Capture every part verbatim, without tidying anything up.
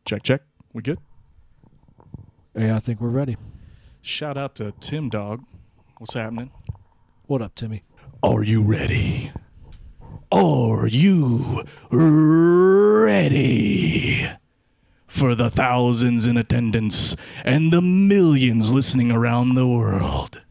Check, check. We good? Yeah, I think we're ready. Shout out to Tim Dog. What's happening? What up, Timmy? Are you ready? Are you ready for the thousands in attendance and the millions listening around the world?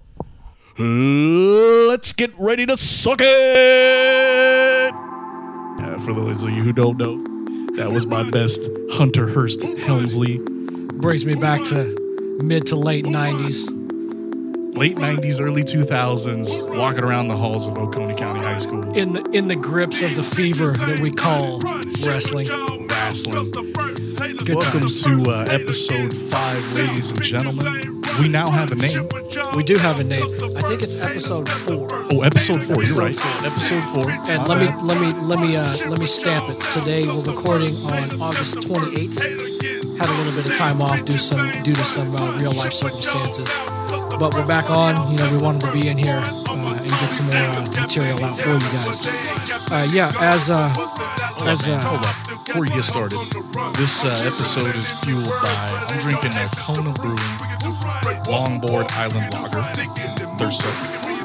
Let's get ready to suck it! Uh, for those of you who don't know, that was my best Hunter Hearst Helmsley. Brings me back to mid to late nineties. Late nineties, early two thousands, walking around the halls of Oconee County High School. In the in the grips of the fever that we call wrestling. Wrestling. Good Welcome times. to uh, episode five, ladies and gentlemen. We now have a name. We do have a name. I think it's episode four. Oh, episode four. Episode You're right. four. Episode four. And My let me bad. let me let me uh, let me stamp it. Today we're recording on August twenty-eighth. Had a little bit of time off due some due to some uh, real life circumstances, but we're back on. You know, we wanted to be in here uh, and get some more uh, material out for you guys. Uh, yeah, as uh, as uh, Hold up. Before you get started, this uh, episode is fueled by, I'm drinking a Kona Brewing Longboard Island Lager. Thirst up.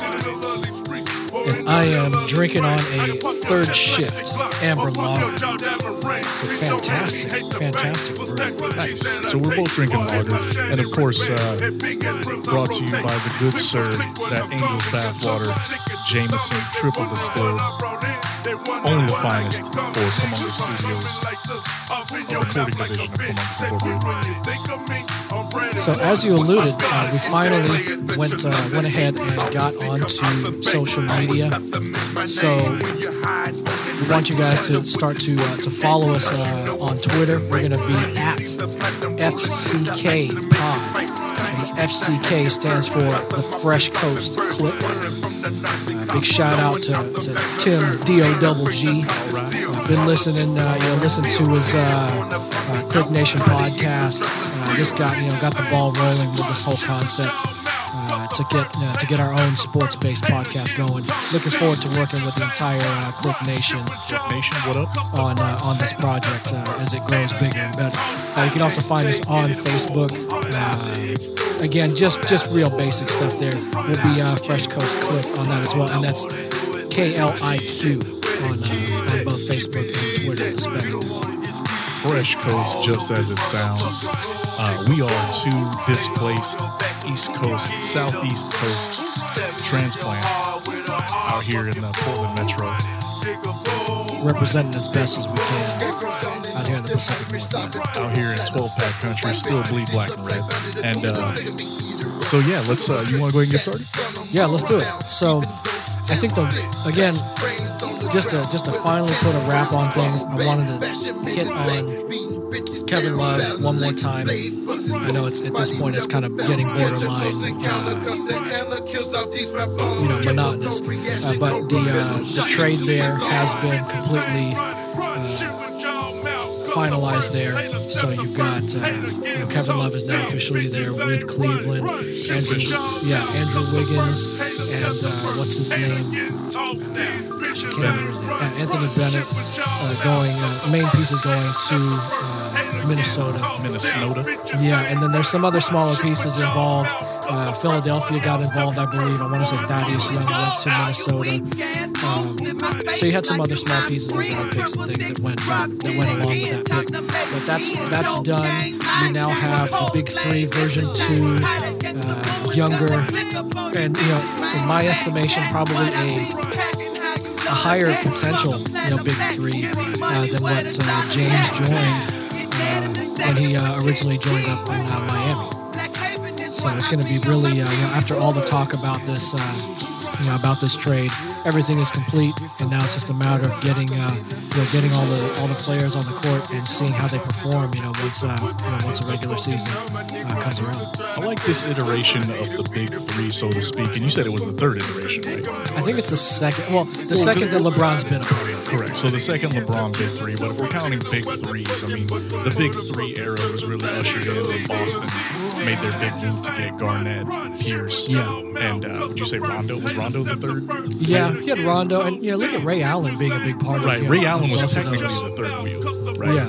and I am drinking on a third shift amber lager. It's a fantastic, fantastic brew. Nice. So we're both drinking lager. And of course, uh, brought to you by the good sir, that Angel's Bathwater, Jameson Triple Distilled. Only the finest for Humongous Studios, a recording division of Humongous Incorporated. So as you alluded, uh, we finally went uh, went ahead and got onto social media. So we want you guys to start to uh, to follow us uh, on Twitter. We're going to be at F C K Pod. And the F C K stands for the Fresh Coast Clip. Uh, big shout out to, to Tim D O Double G. Uh, been listening, uh, you know, listen to his uh, uh, Click Nation podcast. Uh, just got you know got the ball rolling with this whole concept uh, to get uh, to get our own sports-based podcast going. Looking forward to working with the entire uh, Click Nation Nation, what up? on uh, on this project uh, as it grows bigger and better. Uh, you can also find us on Facebook. Uh, again, just just real basic stuff there. We'll be uh, Fresh Coast Clip on that as well, and that's K L I Q on, uh, on both Facebook and Twitter. Especially. Fresh Coast, just as it sounds. Uh, we are two displaced East Coast, Southeast Coast transplants out here in the Portland Metro. Representing as best as we can out here in the Pacific Northwest. Out here in twelve-pack country, still bleed black and red. And uh, so, yeah, let's. Uh, you want to go ahead and get started? Yeah, let's do it. So, I think the again, just to just to finally put a wrap on things, I wanted to hit on Kevin Love one more time. I know it's at this point it's kind of getting borderline, uh, you know, monotonous. Uh, but the uh, the trade there has been completely uh, finalized there. So you've got uh, you know, Kevin Love is now officially there with Cleveland. Andrew, yeah, Andrew Wiggins and uh, what's his name? Uh, I can't remember his name. Uh, Anthony Bennett uh, going. Uh, main pieces going to uh, Minnesota. Minnesota. Yeah, and then there's some other smaller pieces involved. Uh, Philadelphia got involved, I believe. I want to say Thaddeus Young went to Minnesota. Um, so you had some other small pieces like draft picks and things that went uh, that went along with that pick. But that's that's done. We now have the Big Three version two, uh, younger, and you know, in my estimation, probably a a higher potential, you know, Big Three uh, than what uh, James joined uh, when he uh, originally joined up in uh, Miami. So it's going to be really, uh, you know, after all the talk about this, uh, you know, about this trade, everything is complete, and now it's just a matter of getting, uh, you know, getting all the all the players on the court and seeing how they perform. You know, once uh, you know, once the regular season uh, comes around. I like this iteration of the Big Three, so to speak. And you said it was the third iteration, right? I think it's the second. Well, the second that LeBron's been a part of. Correct. So the second LeBron Big Three, but if we're counting Big Threes, I mean, the Big Three era was really ushered in when Boston made their big move to get Garnett, Pierce, Yeah. and uh, would you say Rondo? Was Rondo the third? Yeah, he had Rondo, and you know, look at Ray Allen being a big part of Right. you know, Ray Allen was both of technically those. the third wheel, right? Yeah. Or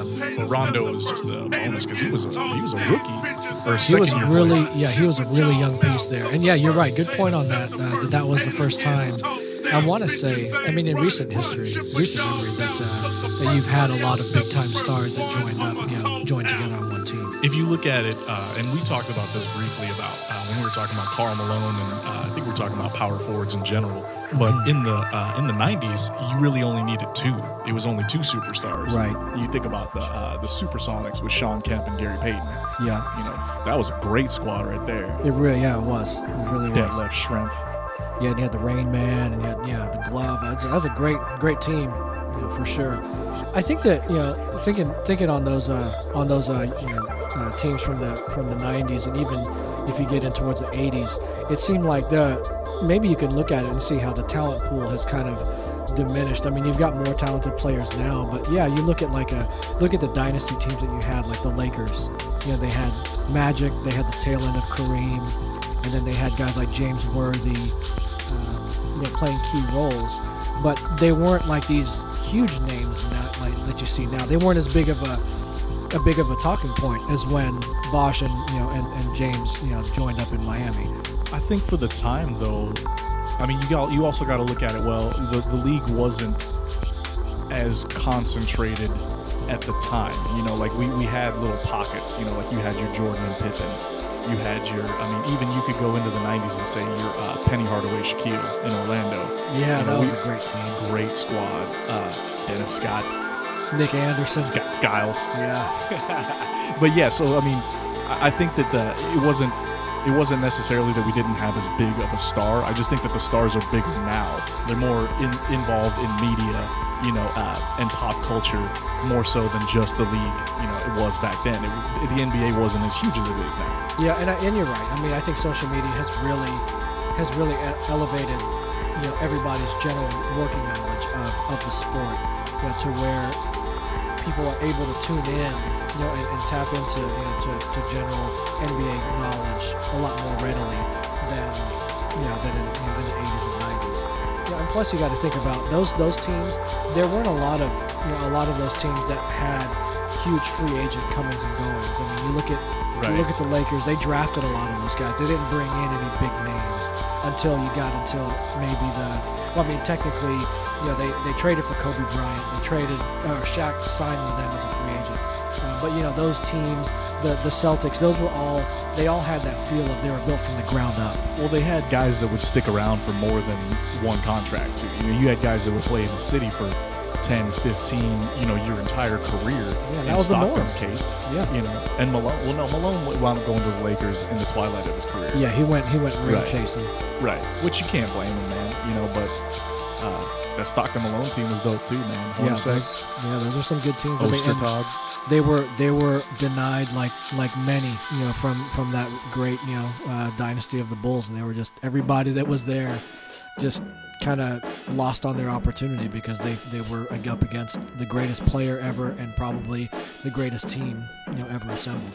but Rondo was just a bonus because he was a, he was a rookie. Or a He was second-year really, player. yeah, he was a really young piece there. And yeah, you're right. Good point on that. Uh, that that was the first time. I want to say, I mean, in recent history, recent memory, that uh, that you've had a lot of big time stars that joined up, you know, joined together on one team. If you look at it, uh, and we talked about this briefly about uh, when we were talking about Karl Malone, and uh, I think we were talking about power forwards in general. But Mhm. in the uh, in the nineties, you really only needed two. It was only two superstars. Right. You think about the uh, the Supersonics with Sean Kemp and Gary Payton. Yeah, You know, that was a great squad right there. it really, yeah, it was. It really was. Detlef Schrempf. Yeah, and you had the Rain Man, and you had, yeah, the Glove. That was, that was a great, great team, you know, for sure. I think that, you know, thinking thinking on those uh, on those uh, you know uh, teams from the from the nineties, and even if you get in towards the eighties, it seemed like the maybe you can look at it and see how the talent pool has kind of diminished. I mean, you've got more talented players now, but yeah, you look at like a look at the dynasty teams that you had, like the Lakers. You know, they had Magic, they had the tail end of Kareem, and then they had guys like James Worthy, um, you know, playing key roles. But they weren't like these huge names that like that you see now. They weren't as big of a a big of a talking point as when Bosh and you know and, and James you know joined up in Miami. I think for the time, though, I mean, you got you also got to look at it. Well, the, the league wasn't as concentrated at the time. You know, like we, we had little pockets. You know, like you had your Jordan and Pippen. You had your, I mean, even you could go into the nineties and say your uh, Penny Hardaway Shaquille in Orlando. Yeah, You that know, was we- a great team. Great squad. Uh, Dennis Scott, Nick Anderson. Scott Skiles. Yeah, But yeah, so I mean, I I think that the it wasn't it wasn't necessarily that we didn't have as big of a star. I just think that the stars are bigger now. They're more in, involved in media, you know, uh, and pop culture more so than just the league. You know, it was back then. It, the N B A wasn't as huge as it is now. yeah, and I, and you're right. I mean, I think social media has really has really e- elevated you know everybody's general working knowledge of, of the sport, you know, to where people are able to tune in, you know, and, and tap into you know to, to general N B A knowledge a lot more readily than you know than in, you know, in the eighties and nineties. Yeah, and plus you got to think about those those teams. There weren't a lot of you know a lot of those teams that had huge free agent comings and goings. I mean, you look at you Right. look at the Lakers. They drafted a lot of those guys. They didn't bring in any big names until you got until maybe the. Well, I mean, technically, you know, they, they traded for Kobe Bryant. They traded, or Shaq signed with them as a free agent. Uh, but you know, those teams, the the Celtics, those were all. They all had that feel of they were built from the ground up. Well, they had guys that would stick around for more than one contract too. You know, you had guys that would play in the city for ten, fifteen, you know, your entire career. Yeah, that in was the norm. Stockton's case. Yeah. You know, and Malone. Well, no, Malone wound up going to the Lakers in the twilight of his career. Yeah, he went he went ring Right. chasing. Right. Which you can't blame him, man. You know, but uh, that Stockton Malone team was dope too, man. Yeah, Hornacek, those, yeah, those are some good teams. I mean, and Ostertag. they were they were denied like like many you know from from that great you know uh, dynasty of the Bulls, and they were just everybody that was there just kind of lost on their opportunity because they they were up against the greatest player ever and probably the greatest team you know ever assembled.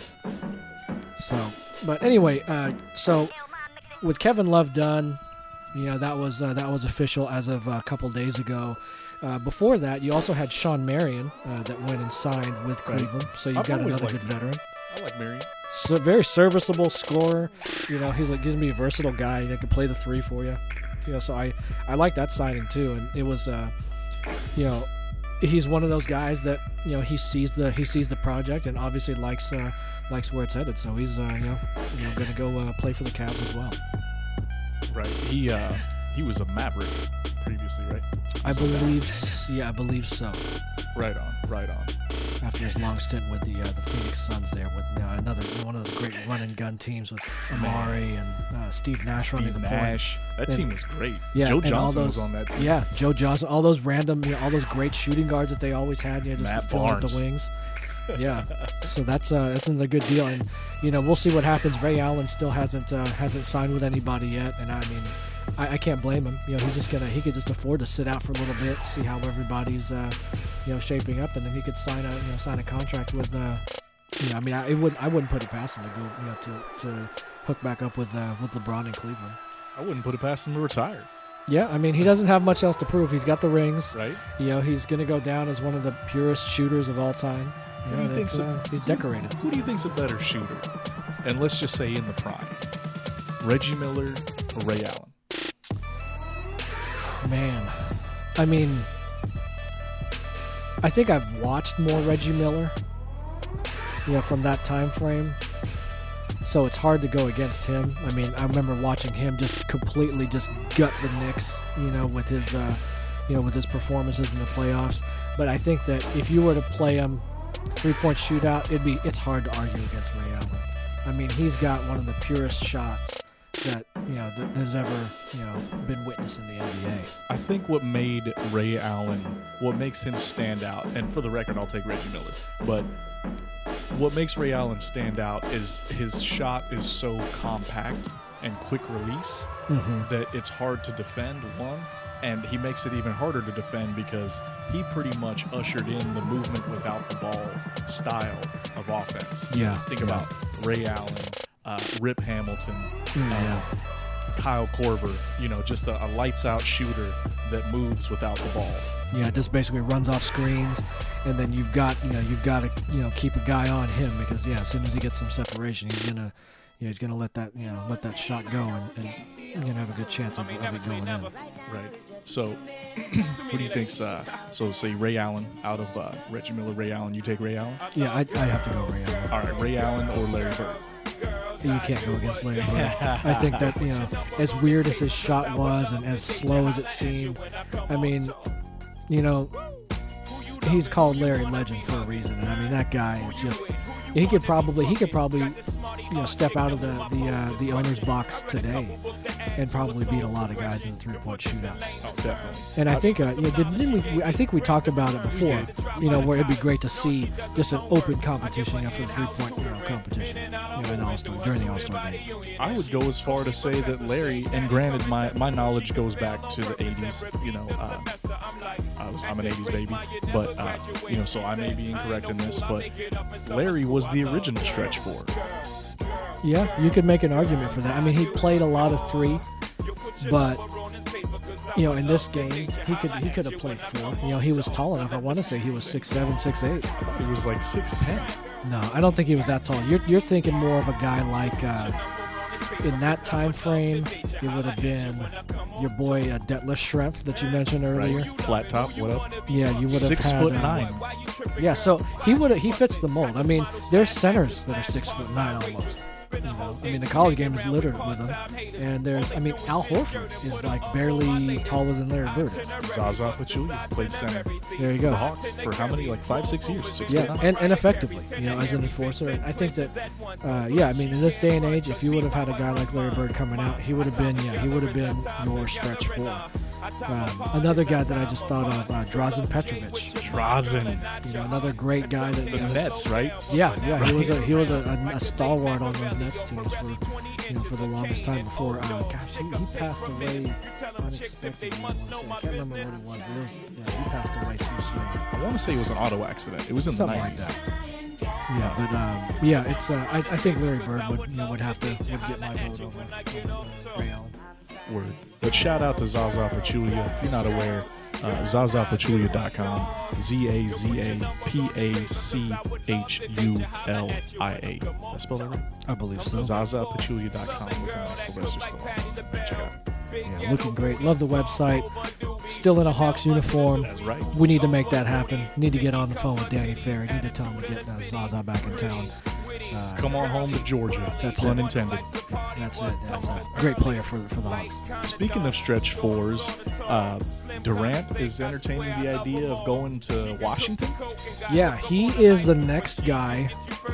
So, but anyway, uh, so with Kevin Love done, you know that was uh, that was official as of a couple days ago. Uh, before that, you also had Sean Marion uh, that went and signed with Right. Cleveland. So you've I've got always another liked good veteran. I like Marion. So very serviceable scorer. You know, he's like gives me a versatile guy that can play the three for you. You know, so I I like that signing too. And it was, uh, you know, he's one of those guys that you know he sees the he sees the project and obviously likes uh, likes where it's headed. So he's uh, you know you know going to go uh, play for the Cavs as well. Right. He uh, he was a Maverick previously, right? I So believe, that's- s- yeah, I believe so. Right on. Right on. After his long stint with the uh, the Phoenix Suns, there with you know, another one of those great run and gun teams with Amari and uh, Steve Nash running Steve the point. Nash. That And- team was great. Yeah, Joe and all Johnson those, was on that team. Yeah, Joe Johnson, all those random, you know, all those great shooting guards that they always had, you know, just Matt to fill out the Barnes. wings. Yeah, so that's uh, that's a good deal, and you know we'll see what happens. Ray Allen still hasn't uh, hasn't signed with anybody yet, and I mean, I, I can't blame him. You know, he's just gonna he could just afford to sit out for a little bit, see how everybody's uh, you know shaping up, and then he could sign a you know sign a contract with. Uh, you know, I mean, I it wouldn't I wouldn't put it past him to go you know to to hook back up with uh, with LeBron in Cleveland. I wouldn't put it past him to retire. Yeah, I mean, he doesn't have much else to prove. He's got the rings. Right. You know, he's going to go down as one of the purest shooters of all time. Yeah, do you that's, think's a- uh, he's decorated. Who do you think's a better shooter? And let's just say in the prime, Reggie Miller or Ray Allen? Man, I mean, I think I've watched more Reggie Miller, you know, from that time frame. So it's hard to go against him. I mean, I remember watching him just completely just gut the Knicks, you know, with his, uh, you know, with his performances in the playoffs. But I think that if you were to play him three-point shootout, it'd be it's hard to argue against Ray Allen. I mean, he's got one of the purest shots that you know that has ever you know been witnessed in the N B A. I think what made Ray Allen, what makes him stand out, and for the record, I'll take Reggie Miller, but what makes Ray Allen stand out is his shot is so compact and quick release Mm-hmm. that it's hard to defend, one, and he makes it even harder to defend because he pretty much ushered in the movement without the ball style of offense. Yeah. Think yeah. about Ray Allen, uh, Rip Hamilton, Mm, uh, yeah. Kyle Korver, you know, just a, a lights-out shooter that moves without the ball. Yeah, it just basically runs off screens, and then you've got you know you've got to you know keep a guy on him because yeah, as soon as he gets some separation, he's gonna you know, he's gonna let that you know let that shot go and, and you're gonna have a good chance of, of it going in. Right. So, who do you think's uh, so say Ray Allen out of uh, Reggie Miller, Ray Allen? You take Ray Allen? Yeah, I I have to go Ray Allen. All right, Ray Allen or Larry Bird? You can't go against Larry Bird. I think that, you know, as weird as his shot was and as slow as it seemed, I mean, you know, he's called Larry Legend for a reason. And I mean, that guy is just, he could probably, he could probably, you know, step out of the, the, uh, the owner's box today and probably beat a lot of guys in the three-point shootout. Oh, definitely. And I think, uh, you know, did, didn't we, we, I think we talked about it before, you know, where it'd be great to see just an open competition after the three-point, you know, competition, you know, in All-Star, during the All-Star game. I would go as far to say that Larry, and granted, my, my knowledge goes back to the eighties. You know, uh, I was, I'm an eighties baby, but uh, you know, so I may be incorrect in this, but Larry was the original stretch four. Yeah, you could make an argument for that. I mean, he played a lot of three, but you know, in this game, he could he could have played four. You know, he was tall enough. I want to say he was six seven, six eight. It was like six ten. No, I don't think he was that tall. You're you're thinking more of a guy like uh, in that time frame. It would have been your boy uh, Detlef Schrempf that you mentioned earlier. Right. Flat top. What up? Yeah, you would have Six had, foot um, nine. Yeah, so he would he fits the mold. I mean, there's centers that are six foot nine almost. You know, I mean, the college game is littered with them. And there's, I mean, Al Horford is like barely taller than Larry Bird is. Zaza Pachulia played center. There you The go. Hawks for how many? Like five, six years. Six Yeah, foot nine. and, and effectively, you know, as an enforcer. And I think that, uh, yeah, I mean, in this day and age, if you would have had a guy like Larry Bird coming out, he would have been, yeah, he would have been your stretch four. Um, another guy that I just thought of, uh, Drazen Petrovic. Drazen. You know, another great guy that. The You know, Nets, right? Yeah, yeah, he was a he was a, a, a stalwart on those Nets teams for you know for the longest time before. Uh, gosh, he, he passed away unexpectedly. I want to say. I can't remember what it was, but it was, yeah, he passed away too soon. I want to say it was an auto accident. It was in Something the like nineties. that. Yeah, but um, yeah, it's uh, I, I think Larry Bird would you know would have to would get my vote over, over uh, Ray Allen. Word. But shout out to Zaza Pachulia. If you're not aware, uh, Zaza Pachulia dot com. Z A Z A P A C H U L I A. Did I spell that right? I believe so. Zaza Pachulia dot com. Look at Sylvester Stallone. Check it out. Yeah, looking great. Love the website. Still in a Hawks uniform. That's right. We need to make that happen. Need to get on the phone with Danny Ferry. Need to tell him to get uh, Zaza back in town. Uh, Come on home to Georgia. That's Pun it. intended. That's it. That's a great player for for the Hawks. Speaking of stretch fours, uh, Durant is entertaining the idea of going to Washington. Yeah, he is the next guy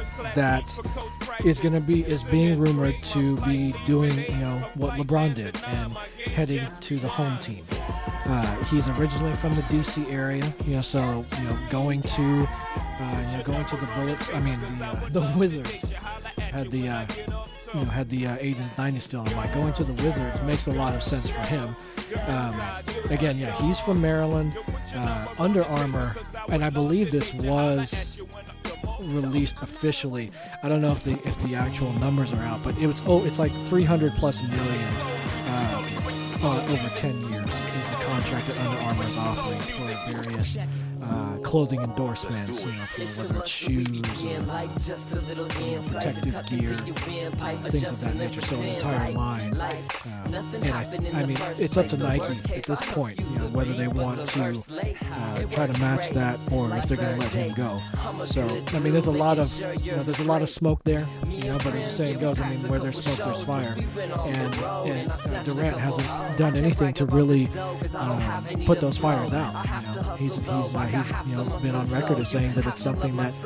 that is going to be is being rumored to be doing you know what LeBron did and heading to the home team. Uh, he's originally from the D C area, you know, so you know going to uh, you know going to the Bullets. I mean the uh, the Wizards had the uh, you know had the uh, eighties, nineties still in mind. Going to the Wizards makes a lot of sense for him. Um, again, yeah, he's from Maryland. Uh, Under Armour, and I believe this was released officially. I don't know if the if the actual numbers are out, but it was oh, it's like three hundred plus million uh, uh, over ten years is the contract that Under Armour is offering for various uh, clothing endorsements, you know, for whether it's shoes or you know, protective gear, things of that nature. So an entire line. Um, and I, I mean, it's up to Nike at this point, you know, whether they want to uh, try to match that or if they're going to let him go. So I mean, there's a lot of you know, there's a lot of smoke there, you know. But as the saying goes, I mean, where there's smoke, there's fire. And, and uh, Durant hasn't done anything to really um, put those fires out. You know, he's he's uh, he's you know been on record as saying that it's something that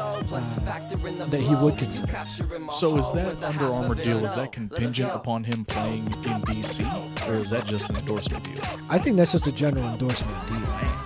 uh, that he would consider. So is that Under Armour deal, is that contingent upon him playing in D C, or is that just an endorsement deal? I think that's just a general endorsement deal.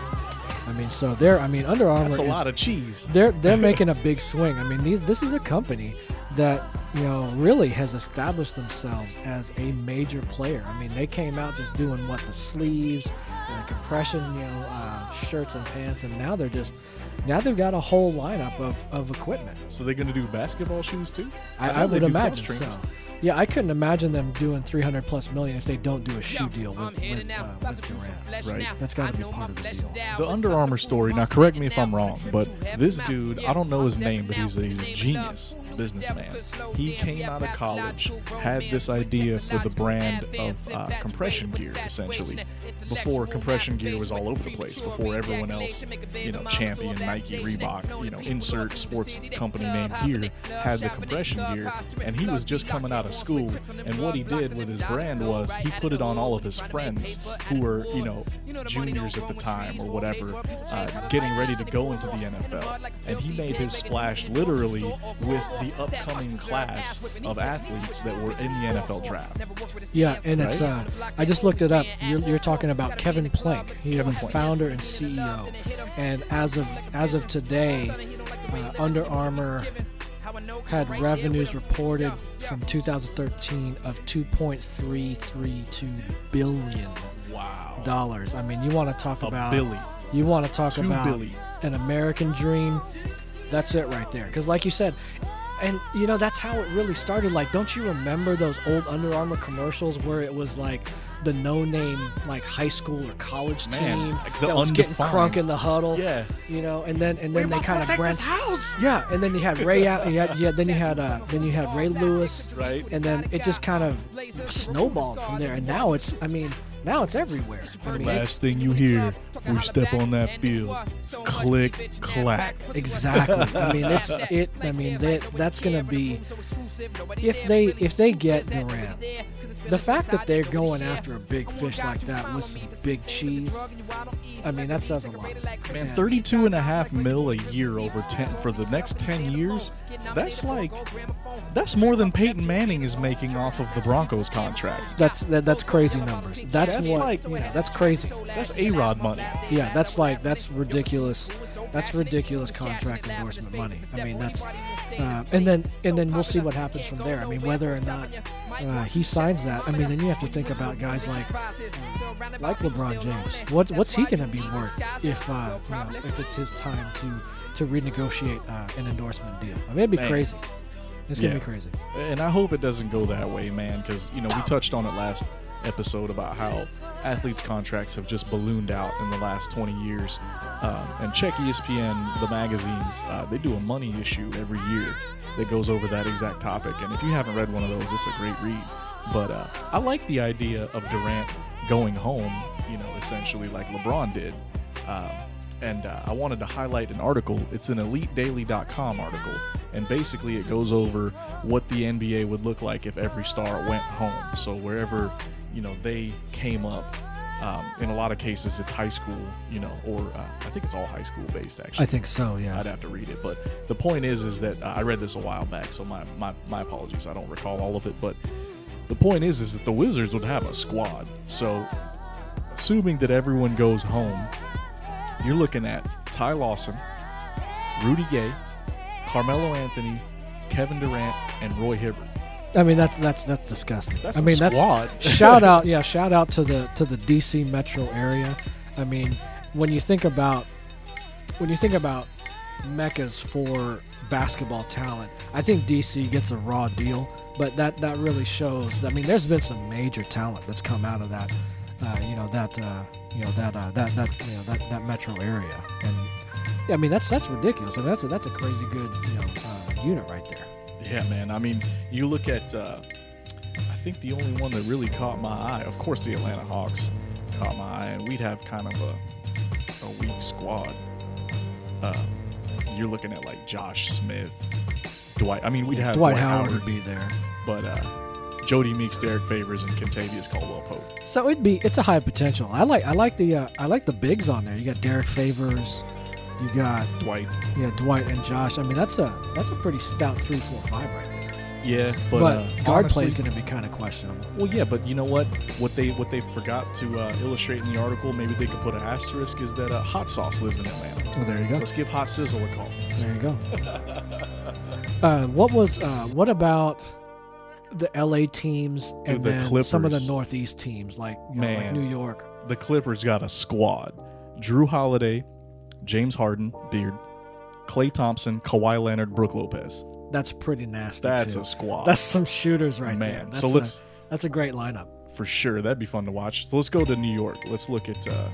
I mean, so they're I mean Under Armour That's a is, lot of cheese. They're they're making a big swing. I mean, these this is a company that you know really has established themselves as a major player. I mean, they came out just doing what the sleeves and the compression, you know, uh, shirts and pants, and now they're just now they've got a whole lineup of, of equipment. So they're going to do basketball shoes too? I, I, I would imagine so. Yeah, I couldn't imagine them doing three hundred plus million if they don't do a shoe deal with, with, uh, with Durant. Right. That's got to be part of the deal. The Under Armour story, now correct me if I'm wrong, but this dude, I don't know his name, but he's a, he's a genius businessman. He came out of college, had this idea for the brand of uh, compression gear, essentially, before compression gear was all over the place, before everyone else, you know, Champion, Nike, Reebok, you know, insert sports company name here, had the compression gear, and he was just coming out of school, and what he did with his brand was he put it on all of his friends who were, you know, juniors at the time or whatever, uh, getting ready to go into the N F L, and he made his splash literally with the upcoming class of athletes that were in the N F L draft. Yeah, and it's uh, I just looked it up. You're, you're talking about Kevin Plank. He's Kevin the Plank. founder and C E O, and as of as of today, uh, Under Armour had revenues reported from two thousand thirteen of two point three three two billion Wow. dollars. I mean, you want to talk A about billy. you want to talk Two about billy. an American dream. That's it right there. Because like you said, and you know that's how it really started. Like, don't you remember those old Under Armour commercials where it was like the no-name like high school or college Man, team like the that was getting undefined. crunk in the huddle? Yeah. You know, and then and then they kind of branched. Yeah, and then you had Ray. Al- you had, yeah, then you had uh, then you had Ray Lewis. Right. And then it just kind of snowballed from there. And now it's, I mean, now it's everywhere. I mean, it's, Last thing you hear when you step on that field, click, clack. exactly. I mean, it's it. I mean, that that's gonna be if they if they get Durant. The fact that they're going after a big fish like that with some big cheese, I mean, that says a lot. Man, Yeah. thirty-two and a half mil a year over ten for the next ten years. That's like that's more than Peyton Manning is making off of the Broncos contract. That's that, that's crazy numbers. That's, That's what. like- yeah, that's crazy. That's A-Rod money. Yeah, that's like that's ridiculous. That's ridiculous contract endorsement money. I mean, that's uh, and then and then we'll see what happens from there. I mean, whether or not uh, he signs that. I mean, then you have to think about guys like like LeBron James. What what's he going to be worth if uh, you know, if it's his time to to renegotiate uh, an endorsement deal? I mean, it'd be Man. crazy. It's gonna Yeah. be crazy. And I hope it doesn't go that way, man, because, you know, we touched on it last episode about how athletes' contracts have just ballooned out in the last twenty years. Um, and check E S P N, the magazines, uh, they do a money issue every year that goes over that exact topic. And if you haven't read one of those, it's a great read. But uh, I like the idea of Durant going home, you know, essentially like LeBron did. Um, and uh, I wanted to highlight an article. It's an elite daily dot com article. And basically it goes over what the N B A would look like if every star went home. So wherever, you know, they came up, um, in a lot of cases it's high school, you know, or uh, I think it's all high school based actually. I think so. Yeah. I'd have to read it, but the point is, is that uh, I read this a while back, so my, my my apologies. I don't recall all of it, but the point is, is that the Wizards would have a squad. So, assuming that everyone goes home, you're looking at Ty Lawson, Rudy Gay, Carmelo Anthony, Kevin Durant, and Roy Hibbert. I mean, that's that's that's disgusting. That's I a mean, squad. that's shout out, yeah, shout out to the to the D C metro area. I mean, when you think about when you think about meccas for basketball talent, I think D C gets a raw deal, but that that really shows. I mean, there's been some major talent that's come out of that uh, you know that uh, you know that uh, that that you know that, that metro area. And yeah, I mean that's that's ridiculous. I mean, that's a, that's a crazy good you know uh, unit right there. Yeah, man. I mean, you look at. Uh, I think the only one that really caught my eye, of course, the Atlanta Hawks caught my eye, and we'd have kind of a a weak squad. Uh, you're looking at like Josh Smith, Dwight. I mean, we'd have Dwight, Dwight Howard, Howard would be there. but uh, Jody Meeks, Derek Favors, and Kentavious Caldwell-Pope. So it'd be it's a high potential. I like I like the uh, I like the bigs on there. You got Derek Favors, you got Dwight. yeah Dwight and Josh. I mean that's a that's a pretty stout three four five right there. Yeah, but, But, uh, guard honestly- play is going to be kind of questionable. Well, yeah, but you know what? What they what they forgot to uh, illustrate in the article, maybe they could put an asterisk, is that uh, Hot Sauce lives in Atlanta. Oh, there you go. Let's give Hot Sizzle a call. There you go. uh, what was uh, what about the L A teams and Dude, the then some of the Clippers. Northeast teams like you know, like Man. New York? The Clippers got a squad: Drew Holiday, James Harden, Beard, Klay Thompson, Kawhi Leonard, Brook Lopez. That's pretty nasty. That's too. a squad. That's some shooters right there. Man. That's So a- let's that's a great lineup. for sure that'd be fun to watch. So let's go to New York. Let's look at. Uh,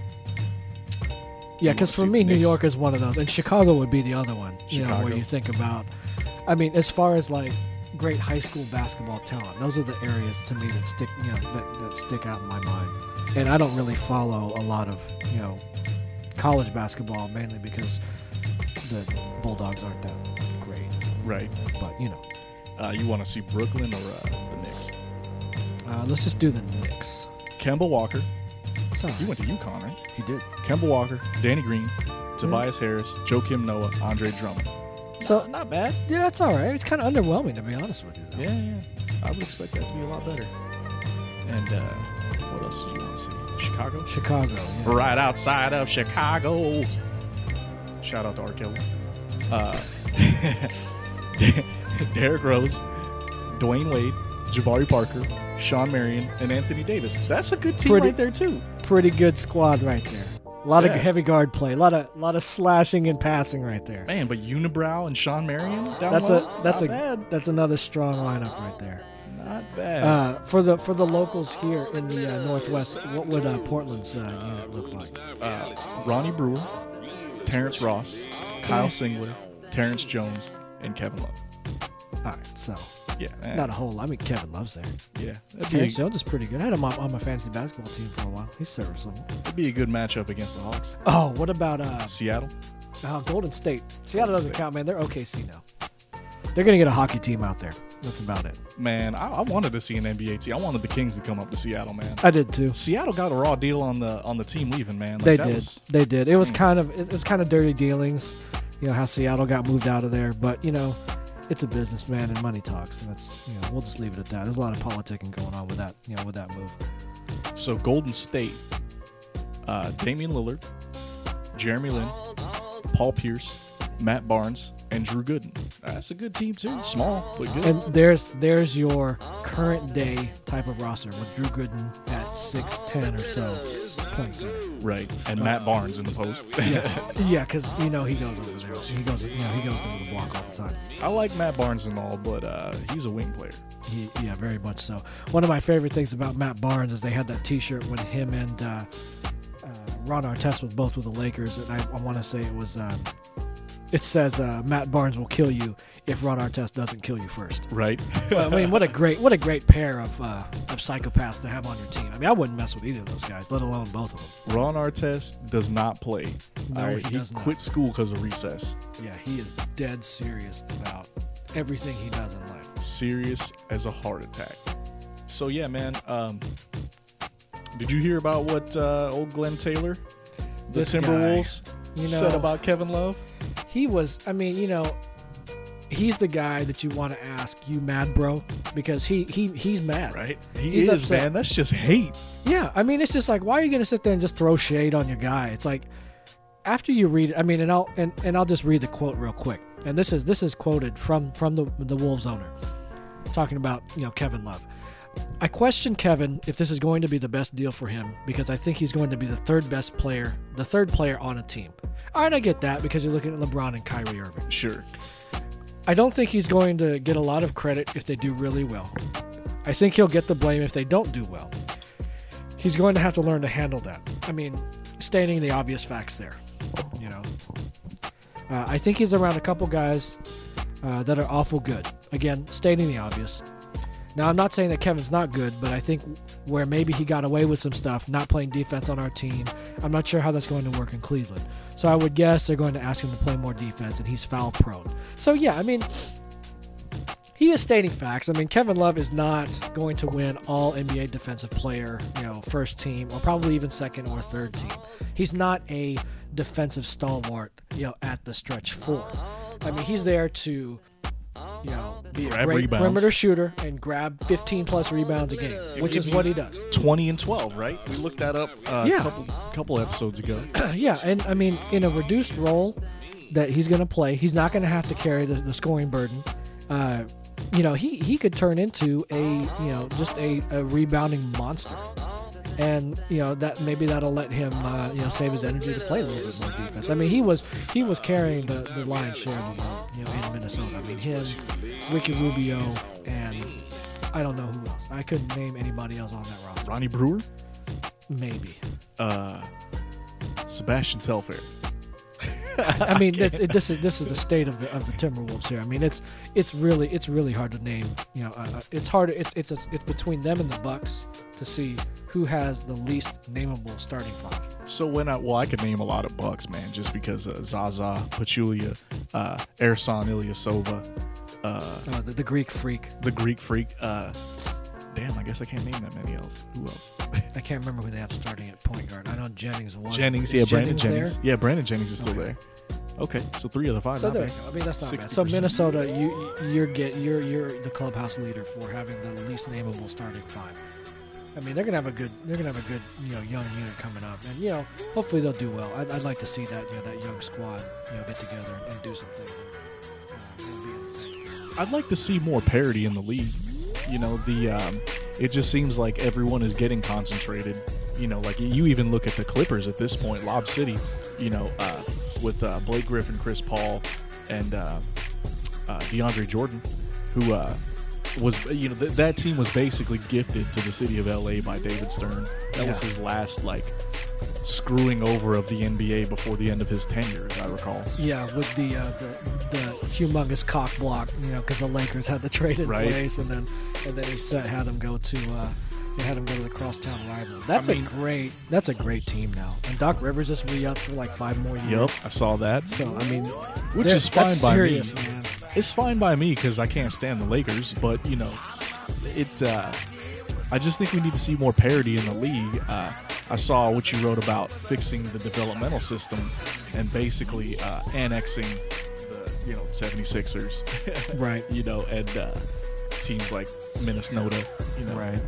Yeah, You because for wanna see me, New Knicks? York is one of those, and Chicago would be the other one. You know, Chicago. where you think about. I mean, as far as like great high school basketball talent, those are the areas to me that stick, you know, that, that stick out in my mind. And I don't really follow a lot of, you know, college basketball mainly because the Bulldogs aren't that great. right. But you know, Uh, you want to see Brooklyn or uh, the Knicks? uh, let's just do the Knicks. Kemba Walker. Sorry, You went to UConn, right? he did. Kemba Walker, Danny Green, Tobias Harris, Joakim Noah, Andre Drummond. So Not bad. yeah, it's all right. It's kind of underwhelming to be honest with you. Though. Yeah, yeah. I would expect that to be a lot better. And uh, what else do you want to see? Chicago? Chicago. Yeah. Right outside of Chicago. Shout out to R. Kelly. Uh, Derrick Rose, Dwayne Wade, Jabari Parker, Sean Marion, and Anthony Davis. That's a good team Pretty- right there, too. Pretty good squad right there. A lot Yeah. of heavy guard play, a lot of lot of slashing and passing right there. Man, but Unibrow and Sean Marion down That's low, a that's not a bad. that's another strong lineup right there. Not bad. Uh, for the for the locals here in the uh, Northwest, what would uh, Portland's uh, unit look like? Uh, Ronnie Brewer, Terrence Ross, Kyle Singler, Terrence Jones, and Kevin Love. All right, so Yeah, eh, not a whole lot. I mean, Kevin Love's there. yeah, that'd be, Terrence a, Jones is pretty good. I had him on, on my fantasy basketball team for a while. He's serviceable. that'd be a good matchup against the Hawks. Oh, what about uh, Seattle. uh Golden State? Seattle doesn't count, man. They're O K C now. They're gonna get a hockey team out there. That's about it. Man, I, I wanted to see an N B A team. I wanted the Kings to come up to Seattle, man. I did too. Seattle got a raw deal on the on the team leaving, man. Like, They that did. was- They did. It was Mm. kind of it was kind of dirty dealings, you know, how Seattle got moved out of there. But you know, it's a business, man, and money talks, and that's you know we'll just leave it at that. There's a lot of politicking going on with that, you know, with that move. so Golden State, uh, Damian Lillard, Jeremy Lin, Paul Pierce, Matt Barnes, and Drew Gooden. That's a good team too. Small but good. And there's there's your current day type of roster with Drew Gooden at six ten or so playing center. right. And Matt Barnes in the post. Yeah, because you know he goes over there. He goes you know he goes over the block all the time. I like Matt Barnes and all, but uh, he's a wing player. He, yeah, very much so. One of my favorite things about Matt Barnes is they had that T-shirt when him and uh, uh, Ron Artest was both with the Lakers, and I, I want to say it was. Um, it says uh, Matt Barnes will kill you if Ron Artest doesn't kill you first. Right. Well, I mean, what a great what a great pair of uh, of psychopaths to have on your team. I mean, I wouldn't mess with either of those guys, let alone both of them. Ron Artest does not play. No, All he right, he does not. quit school because of recess. Yeah, he is dead serious about everything he does in life. Serious as a heart attack. So yeah, man. Um, did you hear about what uh, old Glenn Taylor, the This Timberwolves, guy, you know, said about Kevin Love? He was, I mean, you know, he's the guy that you want to ask, you mad, bro? Because he he he's mad. Right? He He's is, upset. man. That's just hate. Yeah, I mean, it's just like, why are you going to sit there and just throw shade on your guy? It's like, after you read it, I mean, and I'll and, and I'll just read the quote real quick. And this is this is quoted from from the the Wolves owner, talking about you know Kevin Love. I question Kevin if this is going to be the best deal for him because I think he's going to be the third best player, the third player on a team. All right, I get that because you're looking at LeBron and Kyrie Irving. Sure. I don't think he's going to get a lot of credit if they do really well. I think he'll get the blame if they don't do well. he's going to have to learn to handle that. I mean, stating the obvious facts there, you know. Uh, I think he's around a couple guys uh, that are awful good. Again, stating the obvious. Now, I'm not saying that Kevin's not good, but I think where maybe he got away with some stuff, not playing defense on our team, I'm not sure how that's going to work in Cleveland. So I would guess they're going to ask him to play more defense, and he's foul prone. So, yeah, I mean, he is stating facts. I mean, Kevin Love is not going to win all N B A defensive player, you know, first team, or probably even second or third team. He's not a defensive stalwart, you know, at the stretch four. I mean, he's there to, you know, be a grab great rebounds. perimeter shooter and grab fifteen plus rebounds a game, which is what he does. twenty and twelve, right? We looked that up uh, Yeah. a couple, couple episodes ago. Yeah, and I mean, in a reduced role that he's going to play, he's not going to have to carry the, the scoring burden. Uh, you know, he, he could turn into a, you know, just a, a rebounding monster. And, you know, that maybe that'll let him, uh, you know, save his energy to play a little bit more defense. I mean, he was he was carrying the, the lion's share of the load, you know, in Minnesota. I mean, him, Ricky Rubio, and I don't know who else. I couldn't name anybody else on that roster. Ronnie Brewer, Maybe. uh, Sebastian Telfair. I mean, this, it, this is this is the state of the of the Timberwolves here. I mean, it's it's really it's really hard to name. You know, uh, it's hard. It's it's a, it's between them and the Bucks to see who has the least nameable starting five. So when I well, I could name a lot of Bucks, man, just because uh, Zaza, Pachulia, uh, Ersan Ilyasova, uh, Uh, the, the Greek Freak. the Greek Freak. Uh, damn, I guess I can't name that many else. Who else? I can't remember who they have starting at point guard. I know Jennings was. Jennings, is yeah, Brandon Jennings Jennings. Yeah, Brandon Jennings is still Okay. there. Okay, so three of the five. So not there you bad. go. I mean, that's not bad. sixty So percent. Minnesota, you you're get you're you're the clubhouse leader for having the least nameable starting five. I mean, they're gonna have a good they're gonna have a good you know young unit coming up, and you know hopefully they'll do well. I'd, I'd like to see that you know that young squad you know get together and do some things. And, uh, it'll be entertaining. I'd like to see more parity in the league. You know, the um, it just seems like everyone is getting concentrated. You know, like you even look at the Clippers at this point, Lob City. You know, uh, with uh, Blake Griffin, Chris Paul, and uh, uh, DeAndre Jordan, who uh, was you know th- that team was basically gifted to the city of L A by David Stern. That was Yeah. his last like screwing over of the N B A before the end of his tenure, as I recall. Yeah, with the uh, the, the humongous cock block, you know, because the Lakers had the trade in Right. place, and then and then he set, had him go to uh, they had him go to the crosstown rival. That's I mean- a great that's a great team now, and Doc Rivers just re up for like five more years. Yep, I saw that. So I mean, Which they're- is fine that's by serious, me. man. It's fine by me because I can't stand the Lakers, but you know, it. Uh, I just think we need to see more parity in the league. Uh, I saw what you wrote about fixing the developmental system and basically uh, annexing the you know seventy-sixers, Right. you know, and uh, teams like Minnesota, you know, Right.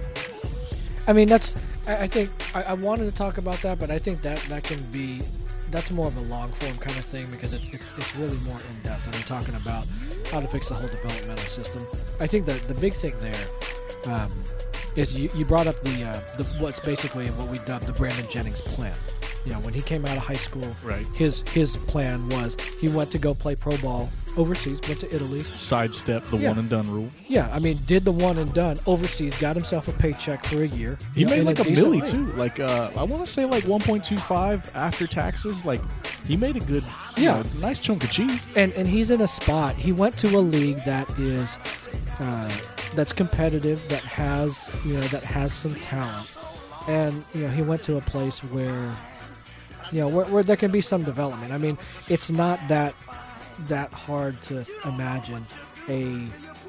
I mean, that's. I, I think I, I wanted to talk about that, but I think that that can be. That's more of a long form kind of thing because it's it's, it's really more in depth. I mean, talking about how to fix the whole developmental system. I think that the big thing there um, is you, you brought up the, uh, the what's basically what we dubbed the Brandon Jennings plan. You know, when he came out of high school, Right. his his plan was he went to go play pro ball overseas, went to Italy. sidestep the Yeah. one and done rule. Yeah, I mean, did the one and done overseas, got himself a paycheck for a year. He you know, made in like a decent milli way. too. Like uh, I want to say like one point two five after taxes. Like he made a good, you Yeah. know, nice chunk of cheese. And and he's in a spot. He went to a league that is uh, that's competitive, that has you know that has some talent, and you know he went to a place where you know where, where there can be some development. I mean, it's not that that hard to imagine a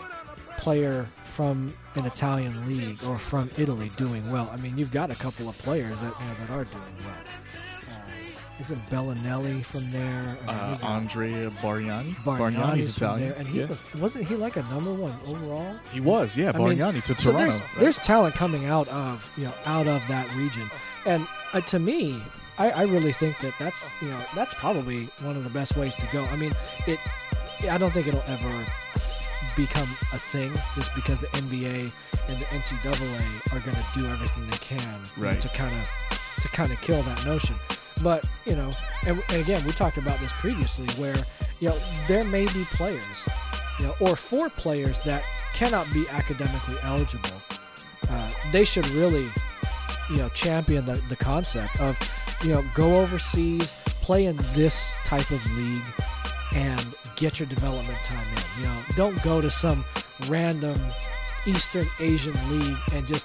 player from an Italian league or from Italy doing well. I mean, you've got a couple of players that you know, that are doing well. Uh, isn't Bellinelli from there? And Uh, you got Andrea Bargnani. Bargnani's from Italian. there, and he yeah. was wasn't he like a number one overall? He was, yeah, I mean, Bargnani to So Toronto. there's right? there's talent coming out of you know out of that region, and uh, to me, I, I really think that that's you know that's probably one of the best ways to go. I mean, it I don't think it'll ever become a thing just because the N B A and the N C double A are going to do everything they can you know, Right. to kind of to kind of kill that notion. But you know, and, and again, we talked about this previously, where you know there may be players, you know, or for players that cannot be academically eligible, uh, they should really you know, champion the, the concept of, you know, go overseas, play in this type of league, and get your development time in. You know, don't go to some random Eastern Asian league and just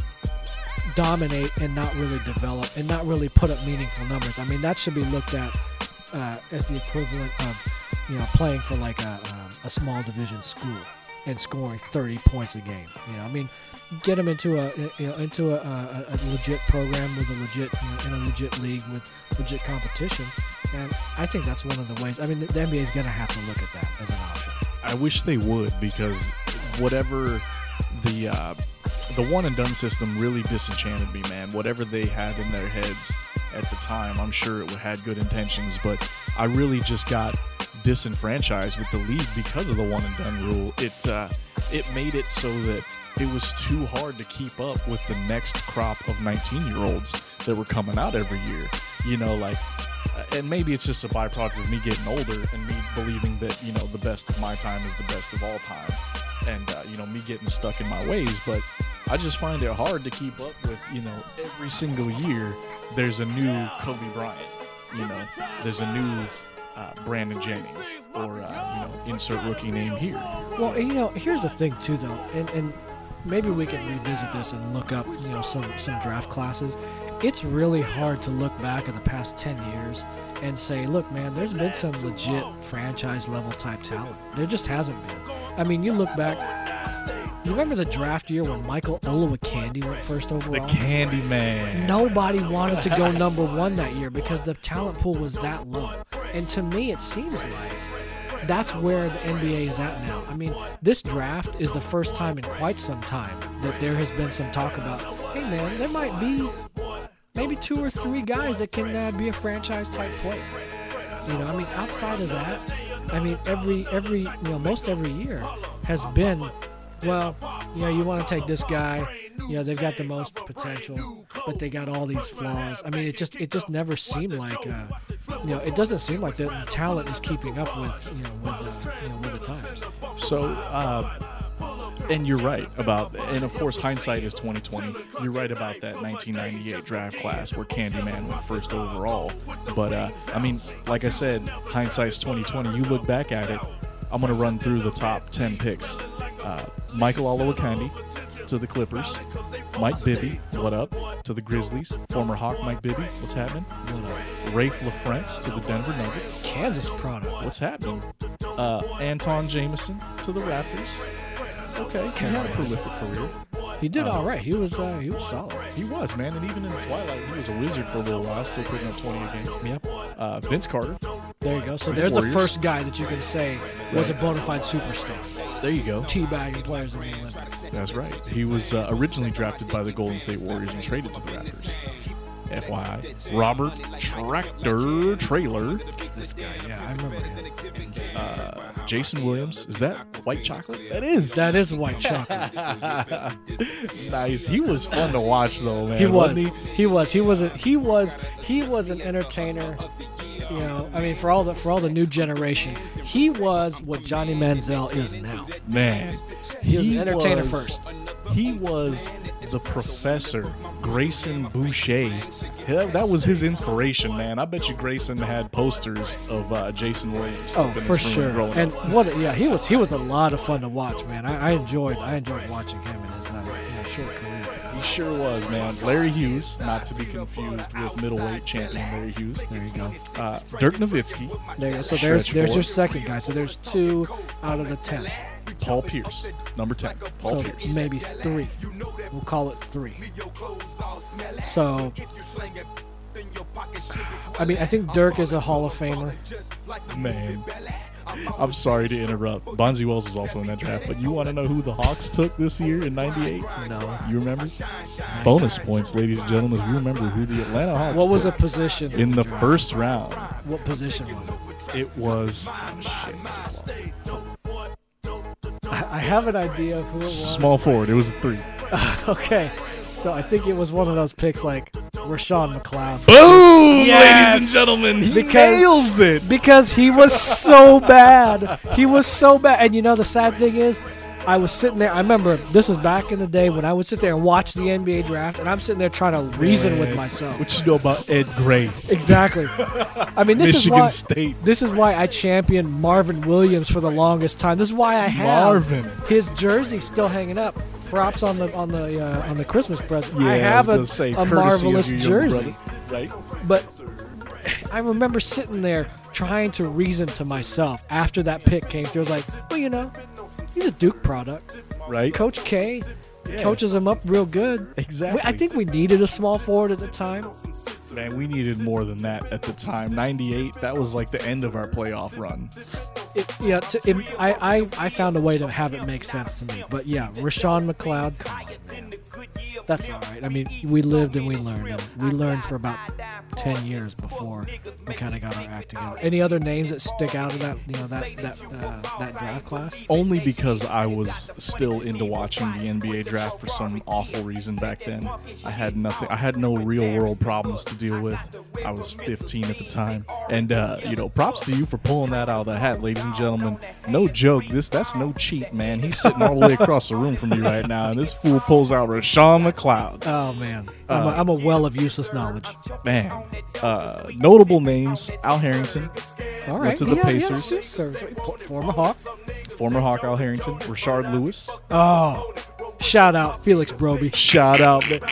dominate and not really develop and not really put up meaningful numbers. I mean, that should be looked at uh, as the equivalent of, you know, playing for like a, um, a small division school and scoring thirty points a game. You know, I mean, get them into a you know into a, a, a legit program with a legit you know, in a legit league with legit competition, and I think that's one of the ways. I mean, the, the N B A is going to have to look at that as an option. I wish they would, because whatever the uh, the one and done system really disenchanted me, man. Whatever they had in their heads at the time, I'm sure it had good intentions, but I really just got disenfranchised with the league because of the one and done rule. It uh, it made it so that it was too hard to keep up with the next crop of nineteen year olds that were coming out every year. You know, like, and maybe it's just a byproduct of me getting older and me believing that, you know, the best of my time is the best of all time, and uh, you know, me getting stuck in my ways. But I just find it hard to keep up with, you know, every single year there's a new Kobe Bryant, you know, there's a new Uh, Brandon Jennings, or uh, you know, insert rookie name here. Well, you know, here's the thing too, though, and and maybe we can revisit this and look up, you know, some some draft classes. It's really hard to look back at the past ten years and say, look, man, there's been some legit franchise level type talent. There just hasn't been. I mean, you look back. You remember the draft year when Michael Olowokandi went first overall? The Candy Man. Nobody wanted to go number one that year because the talent pool was that low. And to me, it seems like that's where the N B A is at now. I mean, this draft is the first time in quite some time that there has been some talk about, hey, man, there might be maybe two or three guys that can uh, be a franchise-type player. You know, I mean, outside of that, I mean, every, every, you know, most every year has been, well, you know, you want to take this guy, you know, they've got the most potential, but they got all these flaws. I mean, it just it just never seemed like, uh, you know, it doesn't seem like the, the talent is keeping up with, you know, with the, you know, with the times. So, uh, and you're right about, and of course, hindsight is twenty twenty. You're right about that nineteen ninety-eight draft class where Candyman went first overall. But uh, I mean, like I said, hindsight's twenty twenty. You look back at it. I'm gonna run through the top ten picks. Uh, Michael Olowokandi to the Clippers. Mike Bibby, what up? To the Grizzlies. Former Hawk Mike Bibby, what's happening? What up? Rafe LaFrentz to the Denver Nuggets. Kansas product. What's happening? Uh, Anton Jameson to the Raptors. Okay, he had a prolific career. He did uh, all right. He was uh, he was solid. He was, man, and even in the twilight, he was a wizard for a little while, still putting up twenty a game. Yep. Uh, Vince Carter. There you go. So the there's Warriors. the first guy that you can say was a bona fide superstar. There you go. Teabagging players in the Olympics. That's right. He was uh, originally drafted by the Golden State Warriors and traded to the Raptors. F Y I. Robert Tractor Trailer. This guy, yeah, I remember him. Uh, Jason Williams. Is that white chocolate? That is. That is white chocolate. Nice. He was fun to watch, though, man. He was. Wasn't He? he was. He was. A, he was. He was an entertainer. You know, I mean, for all the for all the new generation, he was what Johnny Manziel is now. Man, He was an entertainer was- first. He was the professor, Grayson Boucher. That, that was his inspiration, man. I bet you Grayson had posters of uh, Jason Williams. Oh, up in for his room sure. growing And up. what? A, yeah, he was. He was a lot of fun to watch, man. I, I enjoyed. I enjoyed watching him in his uh, you know, short career. He sure was, man. Larry Hughes, not to be confused with middleweight champion Larry Hughes. There you go. Uh, Dirk Nowitzki, There you go. So there's Stretch there's four. your second guy. So there's two out of the ten. Paul Pierce, number ten. Paul So Pierce. maybe three. We'll call it three. So, I mean, I think Dirk is a Hall of Famer. Man, I'm sorry to interrupt. Bonzi Wells was also in that draft, but you want to know who the Hawks took this year in ninety-eight? No. You remember? Bonus points, ladies and gentlemen. If you remember who the Atlanta Hawks What was a took position in the draft? first round? What position was it? It was oh, shit, I, I have an idea of who it was. small forward. It was a three. Okay, so I think it was one of those picks like Rashawn McLeod. Boom, Yes! ladies and gentlemen. He Because- nails it. Because he was so bad. He was so bad. And you know, the sad thing is, I was sitting there. I remember this was back in the day when I would sit there and watch the N B A draft, and I'm sitting there trying to reason with Man, myself. What you know about Ed Gray? Exactly. I mean, this Michigan is why. State. This is why I championed Marvin Williams for the longest time. This is why I have Marvin. his jersey still hanging up. Props on the on the uh, on the Christmas present. Yeah, I have I a, was gonna say, a courtesy of marvelous your young jersey, brother, right? but I remember sitting there trying to reason to myself after that pick came through. I was like, well, you know, he's a Duke product. Right? Coach K Yeah. coaches him up real good. Exactly. I think we needed a small forward at the time. Man, we needed more than that at the time. ninety-eight, that was like the end of our playoff run. It, yeah, to, it, I, I I found a way to have it make sense to me. But yeah, Rashawn McLeod, come on, man. That's all right. I mean, we lived and we learned. And we learned for about ten years before we kind of got our act together. Any other names that stick out of that, you know, that that uh, that draft class? Only because I was still into watching the N B A draft for some awful reason back then. I had nothing. I had no real world problems to deal with. I was fifteen at the time, and uh, you know, props to you for pulling that out of the hat, ladies and gentlemen. No joke. This that's no cheat, man. He's sitting all the way across the room from me right now, and this fool pulls out Rashawn McLeod. Oh man, I'm, a, I'm a well of useless knowledge. Man, uh, notable names: Al Harrington, All right, went to the yeah, Pacers. Yeah, so- so- former Hawk. former Hawk Al Harrington, Rashard Lewis. Oh, shout out Felix Broby. Shout out, man.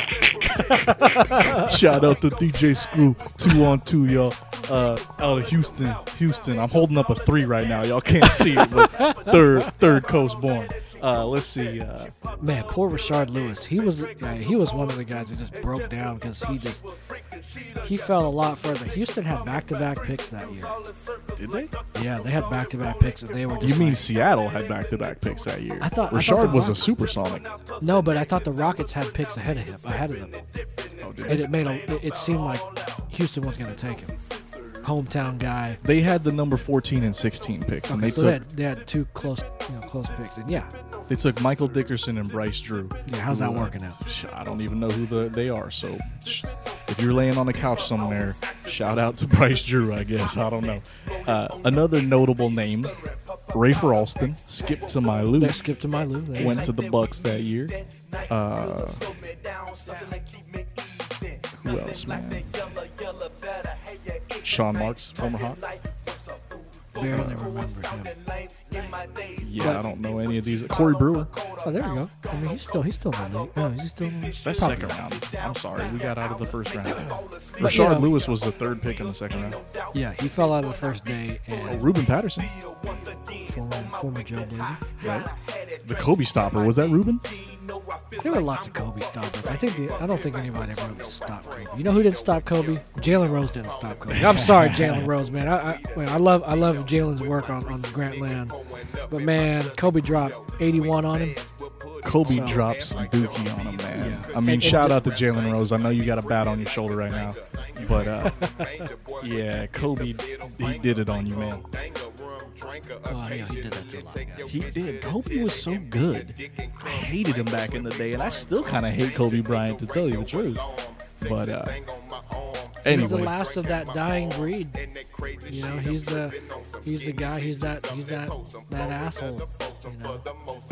Shout out to D J Screw, two on two, y'all. Uh, out of Houston, Houston. I'm holding up a three right now. Y'all can't see it, but third, third coast born. Uh, let's see. Uh, Man, poor Rashard Lewis. He was uh, he was one of the guys that just broke down because he just he fell a lot further. Houston had back-to-back picks that year. did they? Yeah, they had back-to-back picks, and they were. Just You mean like, Seattle had back-to-back picks that year? I thought- I Rashard thought the was a Rockets- supersonic. no? But I thought the Rockets had picks ahead of him, ahead of them, Oh, did and they? it made a, it, it seemed like Houston was going to take him. Hometown guy. They had the number fourteen and sixteen picks, and Okay, they so took they had, they had two close, you know, close picks, and yeah, they took Michael Dickerson and Bryce Drew. yeah. How's that Who, uh, working out? I don't even know who the, they are. So sh- if you're laying on the couch somewhere, shout out to Bryce Drew, I guess. I don't know. Uh, another notable name, Rafer Alston, skipped to my They loop, skipped to my Lou. There you went go. to the Bucks that year. Uh, who else, man? Sean Marks, former Hawk. Barely remember him. Yeah, I don't know any of these. Corey Brewer. Oh, there we go. I mean, he's still he's still in the league. No, he's still. That's probably second not. round. I'm sorry, we got out of the first round. But, you Rashard know- Lewis was the third pick in the second round. Yeah, he fell out of the first day, Oh, and Ruben Patterson, former former Joe Blazer. right? The Kobe stopper, was that Ruben? There were lots of Kobe stoppers. I think the, I don't think anybody ever really stopped Kobe. You know who didn't stop Kobe? Jalen Rose didn't stop Kobe. I'm sorry, Jalen Rose, man. I I, man, I love I love Jalen's work on on Grant Land, but man, Kobe dropped eighty-one on him. Kobe So- dropped some dookie on him, man. Yeah. I mean, And- and shout the- out to Jalen Rose. I know you got a bat on your shoulder right now, but uh, yeah, Kobe, he did it on you, man. Oh yeah, he did that to a lot of guys. He did. Kobe was so good. I hated him back in the day, and I still kind of hate Kobe Bryant, to tell you the truth. But uh, He's the anyway, last of that dying breed. You know, he's the he's the guy. He's that he's that that asshole. You know,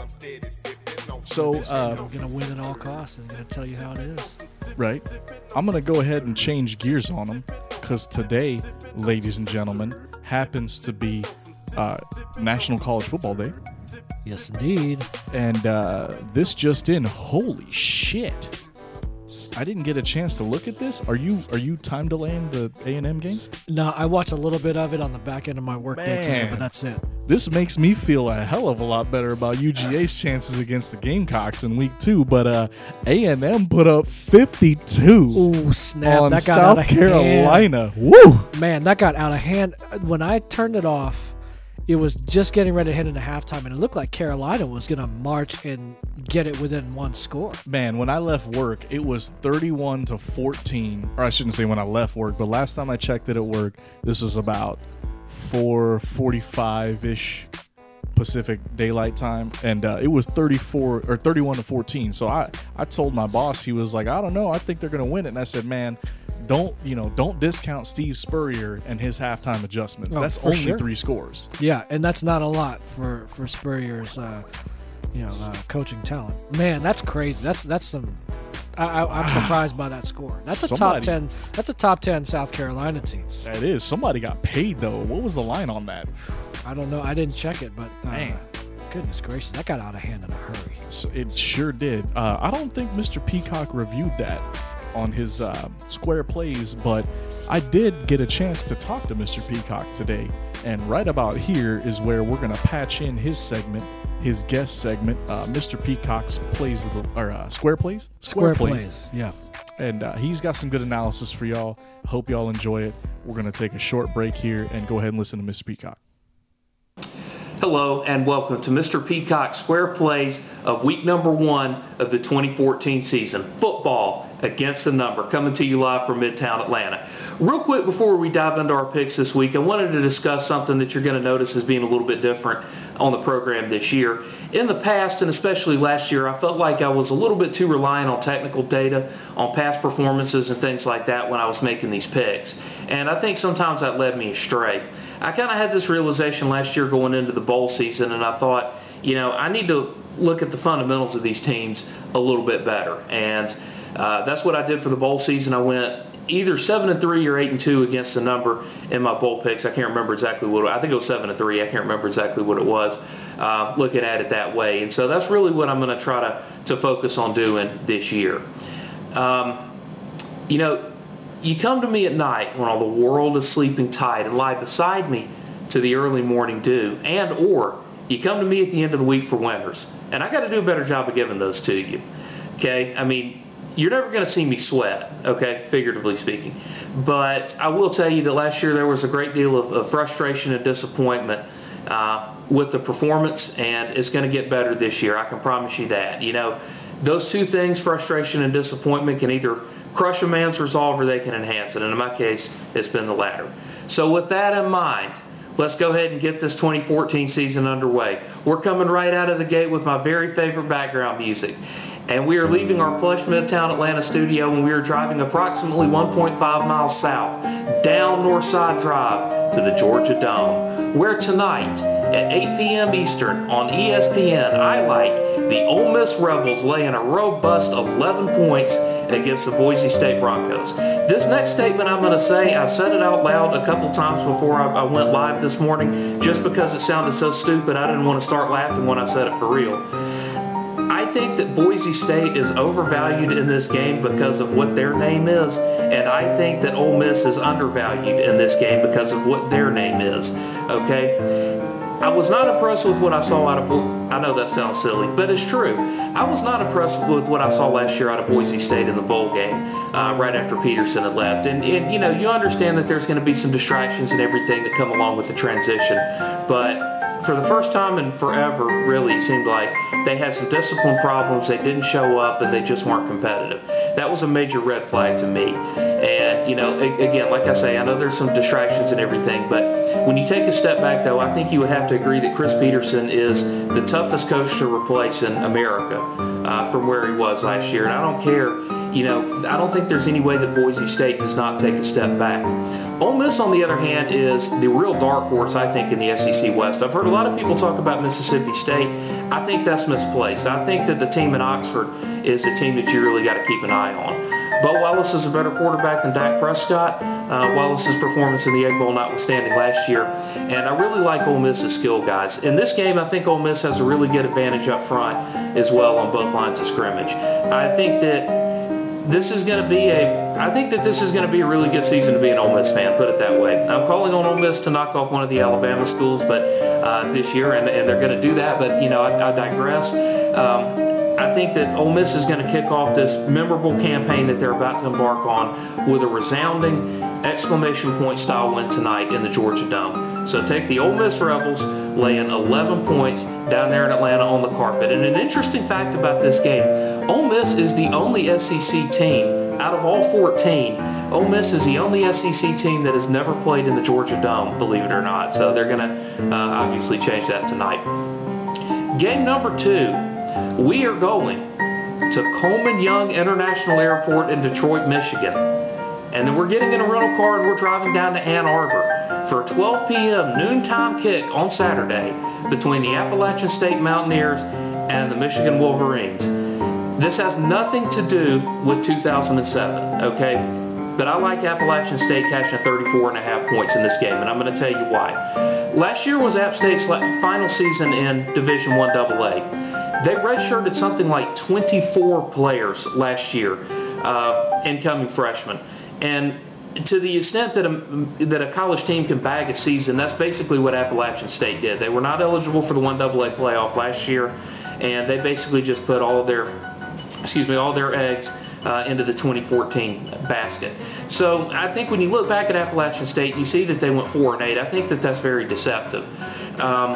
so Just, uh, you know, gonna win at all costs. Is gonna tell you how it is. right, I'm gonna go ahead and change gears on him, because today, ladies and gentlemen, happens to be uh, National College Football Day. Yes, indeed. And uh, this just in, holy shit! I didn't get a chance to look at this. Are you are you time delaying the A and M game? No, I watched a little bit of it on the back end of my workday today, Man. but that's it. This makes me feel a hell of a lot better about U G A's chances against the Gamecocks in week two. But uh, A and M put up fifty-two Ooh, snap! on That got South out of hand. Carolina. Woo! Man, that got out of hand. When I turned it off, it was just getting ready to head into halftime, and it looked like Carolina was gonna march and get it within one score. Man, when I left work, it was thirty-one to fourteen. Or I shouldn't say when I left work, but last time I checked it at work, this was about four forty-five-ish Pacific Daylight Time, and uh, it was thirty-four or thirty-one to fourteen. So I, I told my boss, he was like, I don't know, I think they're going to win it. And I said, man, don't you know, don't discount Steve Spurrier and his halftime adjustments. Oh, that's for only sure. three scores. Yeah, and that's not a lot for for Spurrier's, uh, you know, uh, coaching talent. Man, that's crazy. That's that's some. I, I, I'm surprised by that score. That's a Somebody, top ten. That's a top ten South Carolina team. That is. Somebody got paid though. What was the line on that? I don't know. I didn't check it, but uh, Man. goodness gracious, that got out of hand in a hurry. So it sure did. Uh, I don't think Mister Peacock reviewed that on his uh, Square Plays, but I did get a chance to talk to Mister Peacock today, and right about here is where we're going to patch in his segment, his guest segment, uh, Mister Peacock's plays of the or uh, Square Plays, Square, Square plays. plays, yeah. And uh, he's got some good analysis for y'all. Hope y'all enjoy it. We're going to take a short break here and go ahead and listen to Mister Peacock. Hello and welcome to Mister Peacock's Square Plays of week number one of the twenty fourteen season. Football against the number, coming to you live from Midtown Atlanta. Real quick before we dive into our picks this week, I wanted to discuss something that you're going to notice as being a little bit different on the program this year. In the past, and especially last year, I felt like I was a little bit too reliant on technical data, on past performances and things like that when I was making these picks. And I think sometimes that led me astray. I kind of had this realization last year going into the bowl season, and I thought, you know, I need to look at the fundamentals of these teams a little bit better. And uh, that's what I did for the bowl season. I went either seven and three or eight and two against the number in my bowl picks. I can't remember exactly what it, I think it was seven and three. I can't remember exactly what it was. Uh, looking at it that way, and so that's really what I'm going to try to to focus on doing this year. Um, you know, you come to me at night when all the world is sleeping tight and lie beside me to the early morning dew, and or you come to me at the end of the week for winners, and I got to do a better job of giving those to you. Okay, I mean, you're never going to see me sweat, okay, figuratively speaking. But I will tell you that last year there was a great deal of, of frustration and disappointment uh, with the performance, and it's going to get better this year. I can promise you that. You know, those two things, frustration and disappointment, can either crush a man's resolve or they can enhance it. And in my case, it's been the latter. So with that in mind, let's go ahead and get this twenty fourteen season underway. We're coming right out of the gate with my very favorite background music. And we are leaving our plush Midtown Atlanta studio, and we are driving approximately one point five miles south, down Northside Drive to the Georgia Dome, where tonight at eight p.m. Eastern on E S P N, I like the Ole Miss Rebels laying a robust eleven points against the Boise State Broncos. This next statement I'm going to say, I've said it out loud a couple times before I, I went live this morning, just because it sounded so stupid I didn't want to start laughing when I said it for real. I think that Boise State is overvalued in this game because of what their name is, and I think that Ole Miss is undervalued in this game because of what their name is, okay? I was not impressed with what I saw out of Bo- I know that sounds silly, but it's true. I was not impressed with what I saw last year out of Boise State in the bowl game uh, right after Peterson had left. And, and, you know, you understand that there's going to be some distractions and everything that come along with the transition, but for the first time in forever, really, it seemed like they had some discipline problems. They didn't show up, and they just weren't competitive. That was a major red flag to me. And, you know, again, like I say, I know there's some distractions and everything, but when you take a step back, though, I think you would have to agree that Chris Peterson is the toughest coach to replace in America uh, from where he was last year. And I don't care, you know, I don't think there's any way that Boise State does not take a step back. Ole Miss, on the other hand, is the real dark horse, I think, in the S E C West. I've heard a lot of people talk about Mississippi State. I think that's misplaced. I think that the team in Oxford is the team that you really got to keep an eye on. Bo Wallace is a better quarterback than Dak Prescott. Uh, Wallace's performance in the Egg Bowl notwithstanding last year. And I really like Ole Miss's skill guys. In this game, I think Ole Miss has a really good advantage up front as well on both lines of scrimmage. I think that this is going to be a, I think that this is going to be a really good season to be an Ole Miss fan, put it that way. I'm calling on Ole Miss to knock off one of the Alabama schools but uh, this year, and, and they're going to do that, but, you know, I, I digress. Um, I think that Ole Miss is going to kick off this memorable campaign that they're about to embark on with a resounding exclamation point style win tonight in the Georgia Dome. So take the Ole Miss Rebels, laying eleven points down there in Atlanta on the carpet. And an interesting fact about this game, Ole Miss is the only S E C team out of all fourteen. Ole Miss is the only S E C team that has never played in the Georgia Dome, believe it or not. So they're going to uh, obviously change that tonight. Game number two, we are going to Coleman Young International Airport in Detroit, Michigan. And then we're getting in a rental car and we're driving down to Ann Arbor for a twelve p m noontime kick on Saturday between the Appalachian State Mountaineers and the Michigan Wolverines. This has nothing to do with two thousand seven, okay? But I like Appalachian State catching thirty-four and a half points in this game, and I'm going to tell you why. Last year was App State's final season in Division One double A. They redshirted something like twenty-four players last year, uh, incoming freshmen. And to the extent that a, that a college team can bag a season, that's basically what Appalachian State did. They were not eligible for the one double A playoff last year, and they basically just put all of their, excuse me, all their eggs uh, into the twenty fourteen basket. So I think when you look back at Appalachian State, you see that they went four and eight. I think that that's very deceptive. Um,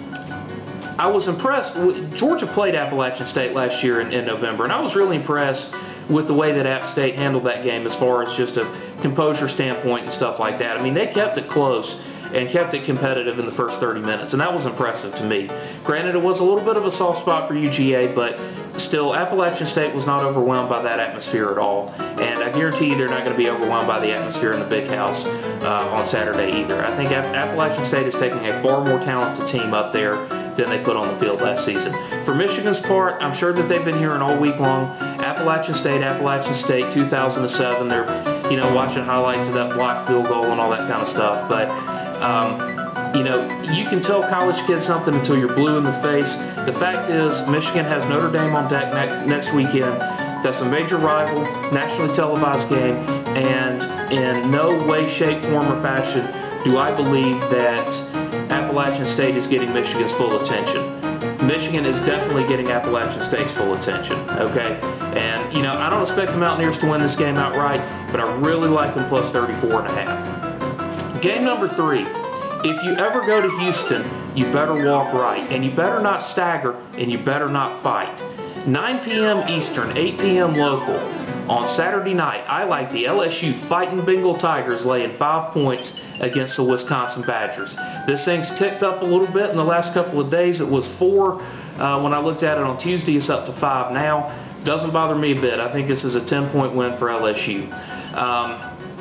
I was impressed. Georgia played Appalachian State last year in, in November, and I was really impressed with the way that App State handled that game as far as just a composure standpoint and stuff like that. I mean, they kept it close and kept it competitive in the first thirty minutes, and that was impressive to me. Granted, it was a little bit of a soft spot for U G A, but still, Appalachian State was not overwhelmed by that atmosphere at all, and I guarantee you they're not going to be overwhelmed by the atmosphere in the Big House uh, on Saturday either. I think App- Appalachian State is taking a far more talented team up there than they put on the field last season. For Michigan's part, I'm sure that they've been hearing all week long, Appalachian State, Appalachian State, two thousand seven, they're, you know, watching highlights of that blocked field goal and all that kind of stuff, but Um, you know, you can tell college kids something until you're blue in the face. The fact is, Michigan has Notre Dame on deck next, next weekend. That's a major rival, nationally televised game, and in no way, shape, form, or fashion do I believe that Appalachian State is getting Michigan's full attention. Michigan is definitely getting Appalachian State's full attention, okay? And, you know, I don't expect the Mountaineers to win this game outright, but I really like them plus thirty-four and a half. Game number three, if you ever go to Houston, you better walk right, and you better not stagger, and you better not fight. nine p m Eastern, eight p m local on Saturday night, I like the L S U Fighting Bengal Tigers laying five points against the Wisconsin Badgers. This thing's ticked up a little bit in the last couple of days. It was four uh, when I looked at it on Tuesday. It's up to five now. Doesn't bother me a bit. I think this is a ten-point win for L S U. Um,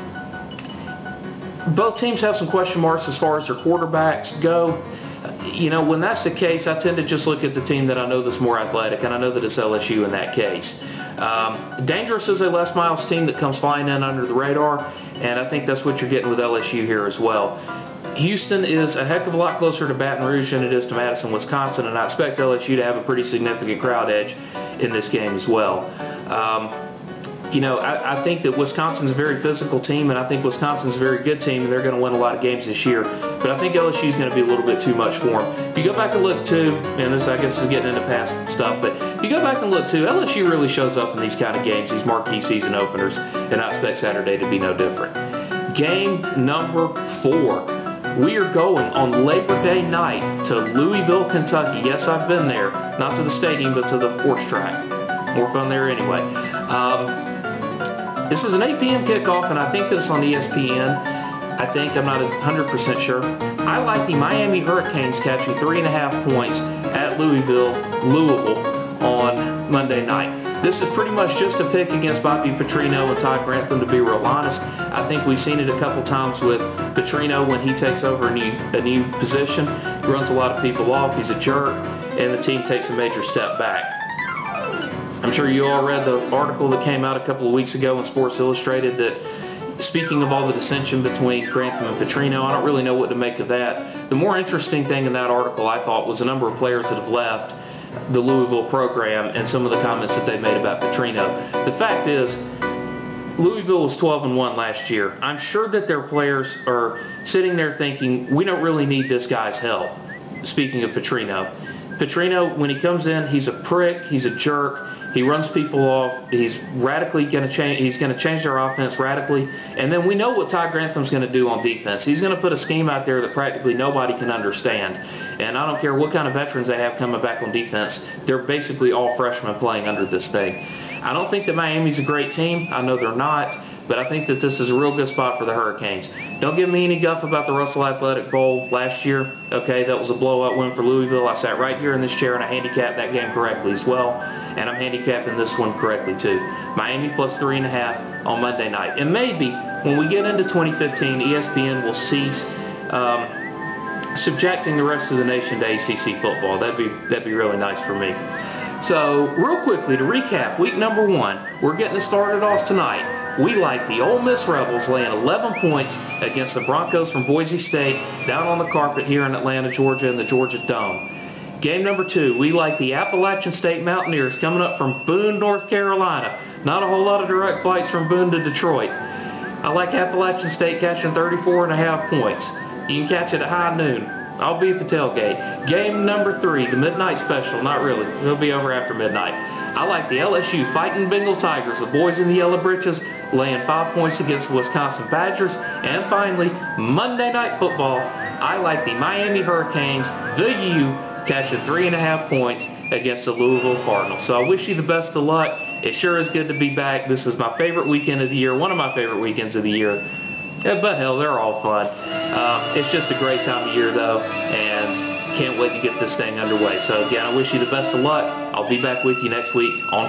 Both teams have some question marks as far as their quarterbacks go. You know, when that's the case, I tend to just look at the team that I know that's more athletic, and I know that it's L S U in that case. Um, dangerous is a Les Miles team that comes flying in under the radar, and I think that's what you're getting with L S U here as well. Houston is a heck of a lot closer to Baton Rouge than it is to Madison, Wisconsin, and I expect L S U to have a pretty significant crowd edge in this game as well. Um, You know, I, I think that Wisconsin's a very physical team, and I think Wisconsin's a very good team, and they're going to win a lot of games this year. But I think L S U is going to be a little bit too much for them. If you go back and look, too, and this, I guess, is getting into past stuff, but if you go back and look, too, L S U really shows up in these kind of games, these marquee season openers, and I expect Saturday to be no different. Game number four. We are going on Labor Day night to Louisville, Kentucky. Yes, I've been there. Not to the stadium, but to the horse track. More fun there anyway. Um... This is an eight p m kickoff, and I think that it's on E S P N. I think, I'm not one hundred percent sure. I like the Miami Hurricanes catching three and a half points at Louisville, Louisville on Monday night. This is pretty much just a pick against Bobby Petrino and Todd Grantham, to be real honest. I think we've seen it a couple times with Petrino when he takes over a new, a new position. He runs a lot of people off. He's a jerk, and the team takes a major step back. I'm sure you all read the article that came out a couple of weeks ago in Sports Illustrated that, speaking of all the dissension between Grantham and Petrino, I don't really know what to make of that. The more interesting thing in that article, I thought, was the number of players that have left the Louisville program and some of the comments that they made about Petrino. The fact is, Louisville was twelve and one last year. I'm sure that their players are sitting there thinking, we don't really need this guy's help, speaking of Petrino. Petrino, when he comes in, he's a prick, he's a jerk. He runs people off. He's radically going to change. He's going to change their offense radically. And then we know what Todd Grantham's going to do on defense. He's going to put a scheme out there that practically nobody can understand. And I don't care what kind of veterans they have coming back on defense. They're basically all freshmen playing under this thing. I don't think that Miami's a great team. I know they're not. But I think that this is a real good spot for the Hurricanes. Don't give me any guff about the Russell Athletic Bowl last year. Okay, that was a blowout win for Louisville. I sat right here in this chair and I handicapped that game correctly as well. And I'm handicapping this one correctly too. Miami plus three and a half on Monday night. And maybe when we get into twenty fifteen, E S P N will cease um, subjecting the rest of the nation to A C C football. That'd be that'd be really nice for me. So real quickly to recap, week number one, we're getting it started off tonight. We like the Ole Miss Rebels laying eleven points against the Broncos from Boise State down on the carpet here in Atlanta, Georgia in the Georgia Dome. Game number two, we like the Appalachian State Mountaineers coming up from Boone, North Carolina. Not a whole lot of direct flights from Boone to Detroit. I like Appalachian State catching thirty-four and a half points. You can catch it at high noon. I'll be at the tailgate. Game number three, the midnight special. Not really. It'll be over after midnight. I like the L S U Fighting Bengal Tigers, the boys in the yellow breeches, laying five points against the Wisconsin Badgers. And finally, Monday Night Football. I like the Miami Hurricanes, the U, catching three and a half points against the Louisville Cardinals. So I wish you the best of luck. It sure is good to be back. This is my favorite weekend of the year, one of my favorite weekends of the year. Yeah, but hell, they're all fun. Uh, it's just a great time of year, though, and can't wait to get this thing underway. So, again, I wish you the best of luck. I'll be back with you next week on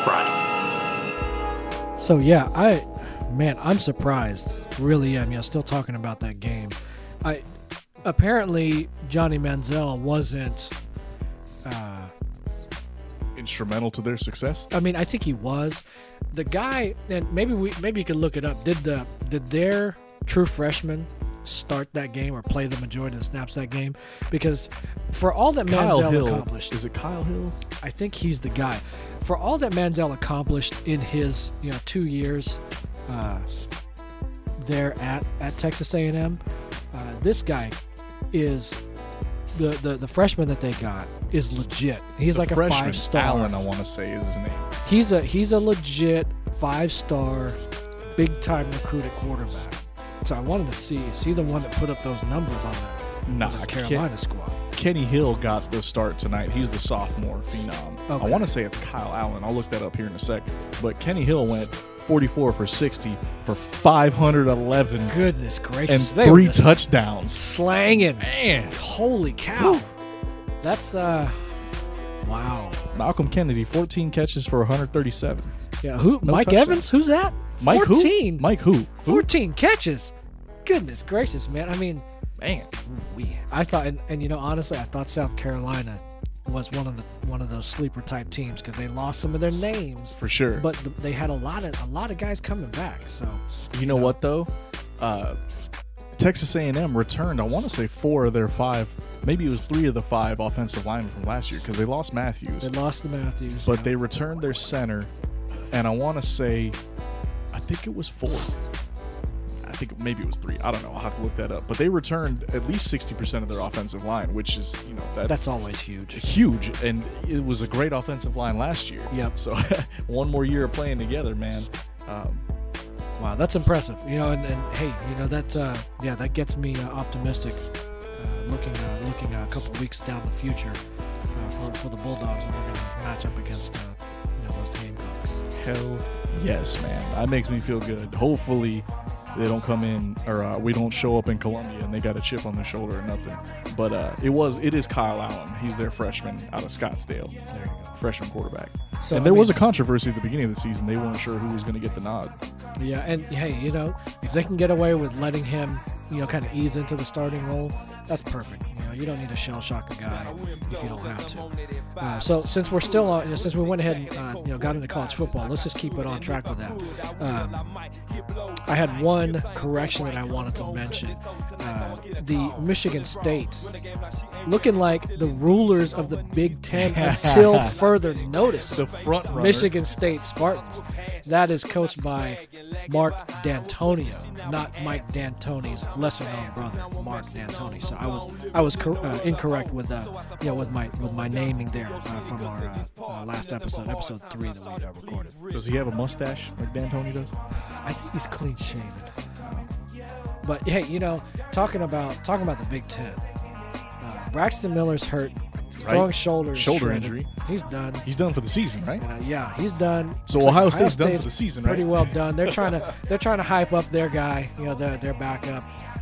Friday. So, yeah, I, man, I'm surprised. Really am. You know, still talking about that game. I apparently Johnny Manziel wasn't uh, instrumental to their success. I mean, I think he was. The guy, and maybe we maybe you could look it up. Did the did their true freshman start that game or play the majority of the snaps that game? Because for all that Kyle Manziel Hill. accomplished, Is it Kyle Hill? I think he's the guy. For all that Manziel accomplished in his you know two years uh, there at, at Texas A and M, uh, this guy is the, the the freshman that they got is legit. He's The like a freshman, five star. Allen, I want to say, is his name. He's a he's a legit five star, big time recruited quarterback. So I wanted to see see the one that put up those numbers on that, Nah, on the Carolina Ken- squad. Kenny Hill got the start tonight. He's the sophomore phenom. Okay. I want to say it's Kyle Allen. I'll look that up here in a second. But Kenny Hill went forty-four for sixty for five hundred eleven Goodness and gracious, they were three just touchdowns. slanging. Man, Holy cow! Woo. That's uh, wow. Malcolm Kennedy, fourteen catches for one hundred thirty-seven. Yeah, who? No Mike touchdown. Evans? Who's that? Mike fourteen. who? Mike who? Who? fourteen catches. Goodness gracious, man. I mean, Man, we. I thought, and, and you know, honestly, I thought South Carolina was one of the one of those sleeper type teams because they lost some of their names, for sure. but th- they had a lot of a lot of guys coming back. So you know what though? Uh, Texas A and M returned, I want to say four of their five, maybe it was three of the five offensive linemen from last year because they lost Matthews. they lost the Matthews, But yeah. they returned their center, and I want to say, I think it was four. I think maybe it was three. I don't know. I'll have to look that up. But they returned at least sixty percent of their offensive line, which is, you know, that's, that's always huge. huge. And it was a great offensive line last year. Yep. So one more year of playing together, man. Um, Wow, that's impressive. You know, and, and hey, you know that uh, yeah, that gets me uh, optimistic. Uh, looking uh, looking uh, a couple weeks down the future uh, for for the Bulldogs, when we're going to match up against uh, you know those Gamecocks. hell yes, man. That makes me feel good. Hopefully they don't come in, or uh, we don't show up in Columbia and they got a chip on their shoulder or nothing. But uh, it was it is Kyle Allen. He's their freshman out of Scottsdale. There you go. Freshman quarterback. So, and there I was a mean, controversy at the beginning of the season. They weren't sure who was going to get the nod. Yeah, and hey, you know, if they can get away with letting him, you know, kind of ease into the starting role, that's perfect. You know, you don't need to shell shock a guy if you don't have to. Uh, so since we're still on, you know, since we went ahead and uh, you know got into college football, let's just keep it on track with that. Um, I had one correction that I wanted to mention. Uh, the Michigan State looking like the rulers of the Big Ten until further notice. The front runner. Michigan State Spartans. That is coached by Mark D'Antonio, not Mike D'Antoni's lesser-known brother, Mark D'Antoni. So I was I was cor- uh, incorrect with uh, you know with my with my naming there uh, from our uh, uh, last episode, episode three that we uh, recorded. Does he have a mustache like D'Antoni does? I think he's clean shaven. But hey, you know, talking about talking about the Big Ten, uh, Braxton Miller's hurt. Strong shoulder. Shoulder shredded. injury. He's done. He's done for the season, right? Uh, yeah, he's done. So Looks Ohio like State's done for the season, right? Pretty well done. They're trying to they're trying to hype up their guy. You know, their their backup.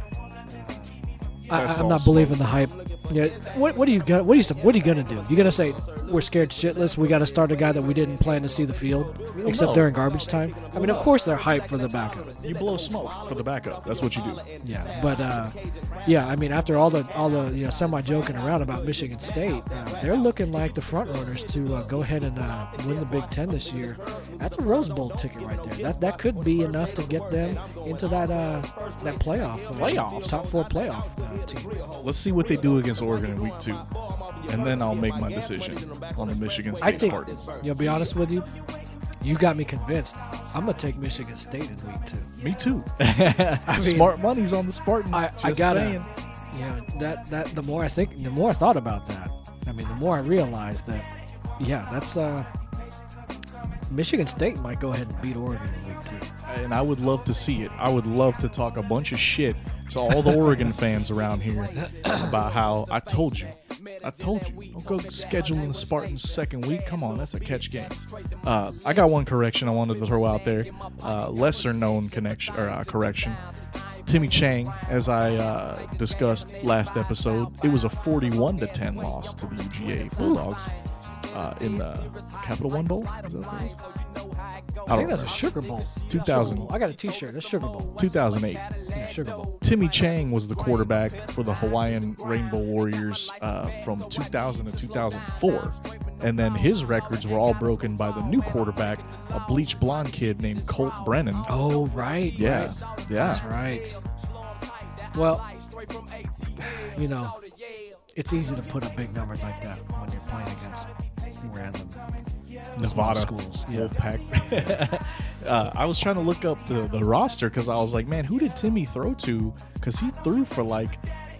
I, That's I'm all not believing the hype. Yeah, what what are you gonna what are you what are you gonna do? You gonna say we're scared shitless? We got to start a guy that we didn't plan to see the field, except no. during garbage time. I mean, of course they're hyped for the backup. You blow smoke for the backup. That's what you do. Yeah, but uh, yeah, I mean, after all the all the you know semi joking around about Michigan State, uh, they're looking like the front runners to uh, go ahead and uh, win the Big Ten this year. That's a Rose Bowl ticket right there. That that could be enough to get them into that uh, that playoff uh, Playoffs? top four playoff uh, team. Let's see what they do against Oregon in week two, and then I'll make my decision on the Michigan State I think, Spartans. you'll be honest with you, you got me convinced. I'm gonna take Michigan State in week two. Me too. I mean, Smart money's on the Spartans. I, just I gotta, saying. you know, that that the more I think, the more I thought about that. I mean, the more I realized that, yeah, that's uh, Michigan State might go ahead and beat Oregon in week two. And I would love to see it. I would love to talk a bunch of shit to all the Oregon fans around here about how I told you. I told you. Don't go scheduling the Spartans second week. Come on, that's a catch game. Uh, I got one correction I wanted to throw out there. Uh, lesser known connection or uh, correction. Timmy Chang, as I uh, discussed last episode, it was a forty-one to ten loss to the U G A Bulldogs uh, in the Capital One Bowl. Is that what it was? I think that's a Sugar Bowl. two thousand. Sugar Bowl. I got a T-shirt. That's Sugar Bowl. two thousand eight. Yeah, Sugar Bowl. Timmy Chang was the quarterback for the Hawaiian Rainbow Warriors uh, from two thousand to two thousand four. And then his records were all broken by the new quarterback, a bleach blonde kid named Colt Brennan. Oh, right. Yeah, right. yeah. That's right. Well, you know, it's easy to put up big numbers like that when you're playing against random Nevada schools. Yeah. Wolfpack. uh, I was trying to look up the, the roster because I was like, man, who did Timmy throw to? Because he threw for like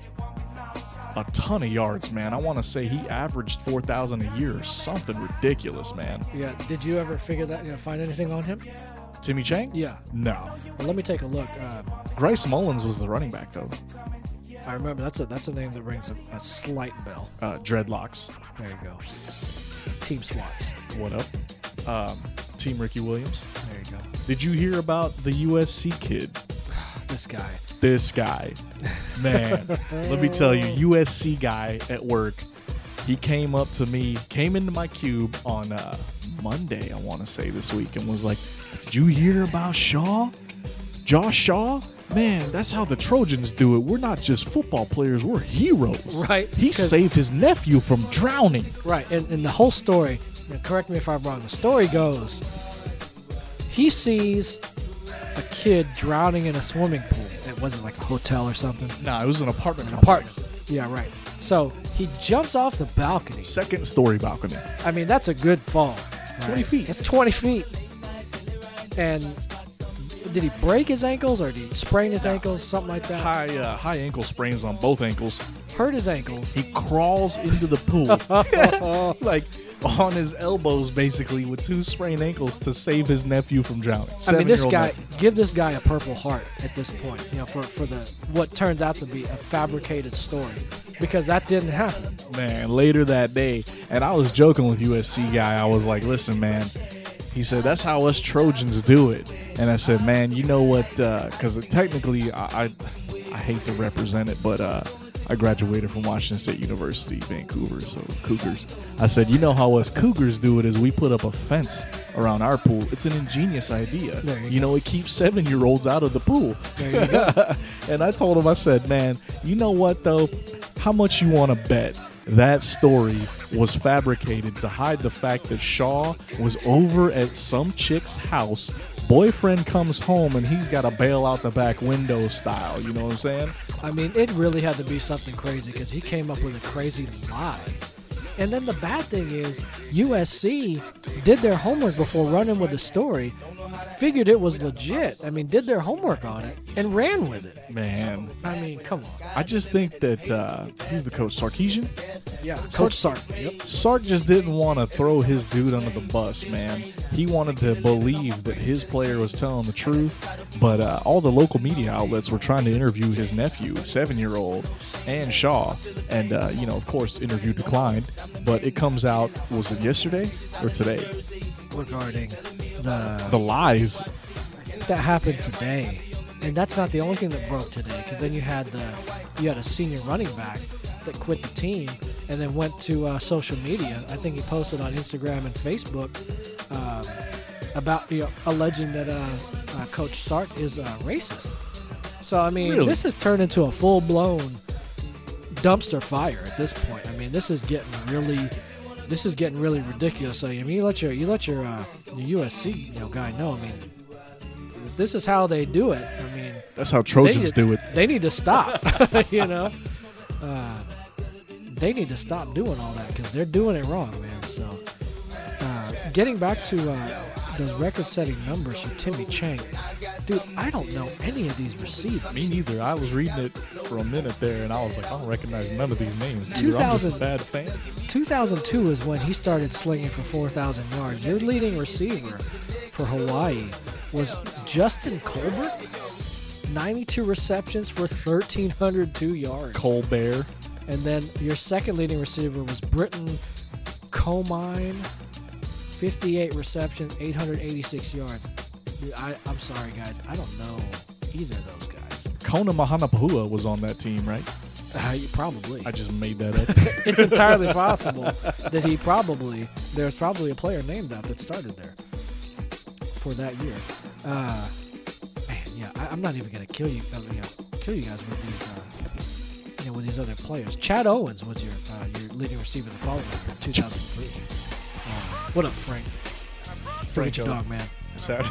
a ton of yards, man. I want to say he averaged four thousand a year or something ridiculous, man. Yeah. Did you ever figure that? You know, find anything on him? Timmy Chang? Yeah. No. Well, let me take a look. Uh, Bryce Mullins was the running back, though. I remember that's a that's a name that rings a, a slight bell. Uh, dreadlocks. There you go. Team SWATs. What up? Um, Team Ricky Williams. There you go. Did you hear about the U S C kid? This guy. This guy. Man, let me tell you, U S C guy at work, he came up to me, came into my cube on uh, Monday, I want to say this week, and was like, did you hear about Shaw? Josh Shaw? Man, that's how the Trojans do it. We're not just football players, we're heroes. Right. He saved his nephew from drowning. Right. And, and the whole story, and correct me if I'm wrong, the story goes, he sees a kid drowning in a swimming pool. It wasn't like a hotel or something. Nah, it was an apartment complex. Apartment. Yeah, right. So he jumps off the balcony. Second story balcony. I mean, that's a good fall. Right? twenty feet. That's twenty feet. And did he break his ankles or did he sprain his ankles? Something like that. High uh, high ankle sprains on both ankles. Hurt his ankles. He crawls into the pool, like on his elbows, basically, with two sprained ankles to save his nephew from drowning. I mean, this Seven-year-old guy, nephew. give this guy a Purple Heart at this point, you know, for, for the what turns out to be a fabricated story, because that didn't happen. Man, later that day, and I was joking with U S C guy. I was like, listen, man. He said, that's how us Trojans do it. And I said, man, you know what? Because uh, technically, I, I I hate to represent it, but uh, I graduated from Washington State University, Vancouver, so Cougars. I said, you know how us Cougars do it is we put up a fence around our pool. It's an ingenious idea. There you You go. know, it keeps seven-year-olds out of the pool. There you go. And I told him, I said, man, you know what, though? How much you want to bet that story was fabricated to hide the fact that Shaw was over at some chick's house. Boyfriend comes home and he's got to bail out the back window style. You know what I'm saying? I mean, it really had to be something crazy because he came up with a crazy lie. And then the bad thing is, U S C did their homework before running with the story, figured it was legit. I mean, did their homework on it and ran with it. Man, I mean, come on. I just think that uh, who's the coach? Sarkisian? Yeah, Coach Sark. Yep. Sark just didn't want to throw his dude under the bus, man. He wanted to believe that his player was telling the truth, but uh, all the local media outlets were trying to interview his nephew, seven-year-old, and Shaw, and, uh, you know, of course, interview declined. but it comes out, was it yesterday or today? regarding the The lies. that happened today, and that's not the only thing that broke today. Because then you had the you had a senior running back that quit the team and then went to uh, social media. I think he posted on Instagram and Facebook um, about you know, alleging that uh, uh, Coach Sark is uh, racist. So I mean, Really? this has turned into a full blown dumpster fire at this point. I mean, this is getting really. This is getting really ridiculous. So I mean, you let your you let your, uh, your U S C you know guy know. I mean, if this is how they do it. I mean, That's how Trojans they, do it. They need to stop. you know, uh, they need to stop doing all that because they're doing it wrong, man. So, uh, getting back to uh, those record-setting numbers for Timmy Chang, dude, I don't know any of these receivers. Me neither. I was reading it for a minute there, and I was like, I don't recognize none of these names. Either two I'm just thousand a bad fan. two thousand two is when he started slinging for four thousand yards. Your leading receiver for Hawaii was Justin Colbert, ninety-two receptions for one thousand three hundred two yards. Colbert. And then your second leading receiver was Britton Comine, fifty-eight receptions, eight hundred eighty-six yards. Dude, I, I'm sorry, guys. I don't know either of those guys. Kona Mahanapahua was on that team, right? Uh, you probably. I just made that up. It's entirely possible that he probably, there's probably a player named that that started there for that year. Uh, man, yeah, I, I'm not even going to kill you, uh, you know, kill you guys with these, uh, you know, with these other players. Chad Owens was your uh, your leading receiver the following year, two thousand three. Uh, what up, Frank? Look at your Franco. dog, man. Sorry.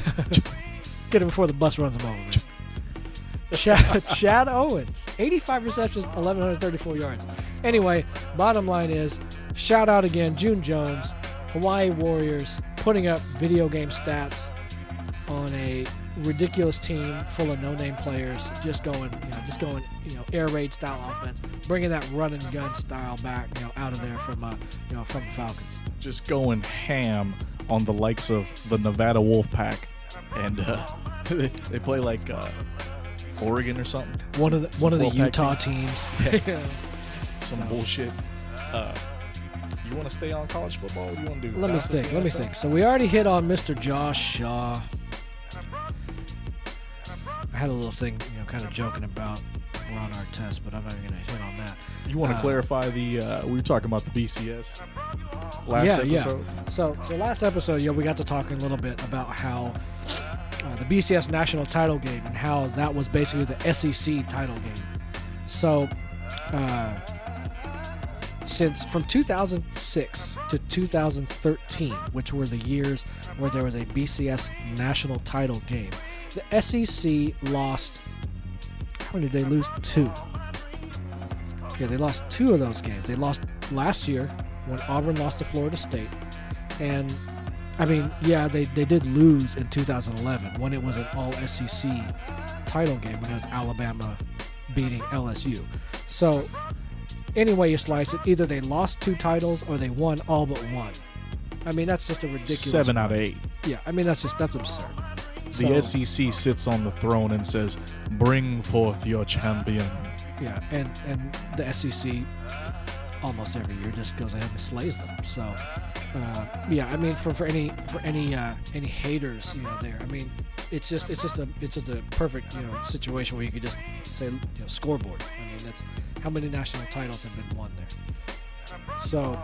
Get him before the bus runs him over, man. Chad, Chad Owens, eighty-five receptions, one thousand one hundred thirty-four yards. Anyway, bottom line is, shout out again, June Jones, Hawaii Warriors, putting up video game stats on a ridiculous team full of no-name players, just going, you know, just going, you know, air raid style offense, bringing that run and gun style back, you know, out of there from, uh, you know, from the Falcons. Just going ham on the likes of the Nevada Wolfpack, and uh, they, they play like uh, Oregon or something. One of the Some one of the Wolfpack Utah team. teams. Yeah. Some So- bullshit. Uh, you want to stay on college football? What do you want to do? Let me Basketball, think. Let me N F L? think. So we already hit on Mister Josh Shaw. I had a little thing, you know, kind of joking about Ron Artest, but I'm not even going to hit on that. You want to Uh, clarify the? Uh, we were talking about the B C S last yeah, episode. yeah. So, so last episode, yeah, we got to talking a little bit about how uh, the B C S national title game and how that was basically the S E C title game. So, uh, since from two thousand six to two thousand thirteen, which were the years where there was a B C S national title game, the S E C lost. How many did they lose? Two. Yeah, they lost two of those games. They lost last year when Auburn lost to Florida State, and I mean, yeah, they, they did lose in two thousand eleven when it was an all S E C title game when it was Alabama beating L S U. So any way you slice it, either they lost two titles or they won all but one. I mean, that's just a ridiculous. Seven out of run. eight. Yeah, I mean that's just that's absurd. The So, S E C sits on the throne and says, "Bring forth your champion." Yeah, and and the S E C almost every year just goes ahead and slays them. So, uh, yeah, I mean for, for any for any uh, any haters, you know, there. I mean, it's just it's just a it's just a perfect you know situation where you could just say you know scoreboard. I mean, that's how many national titles have been won there. So,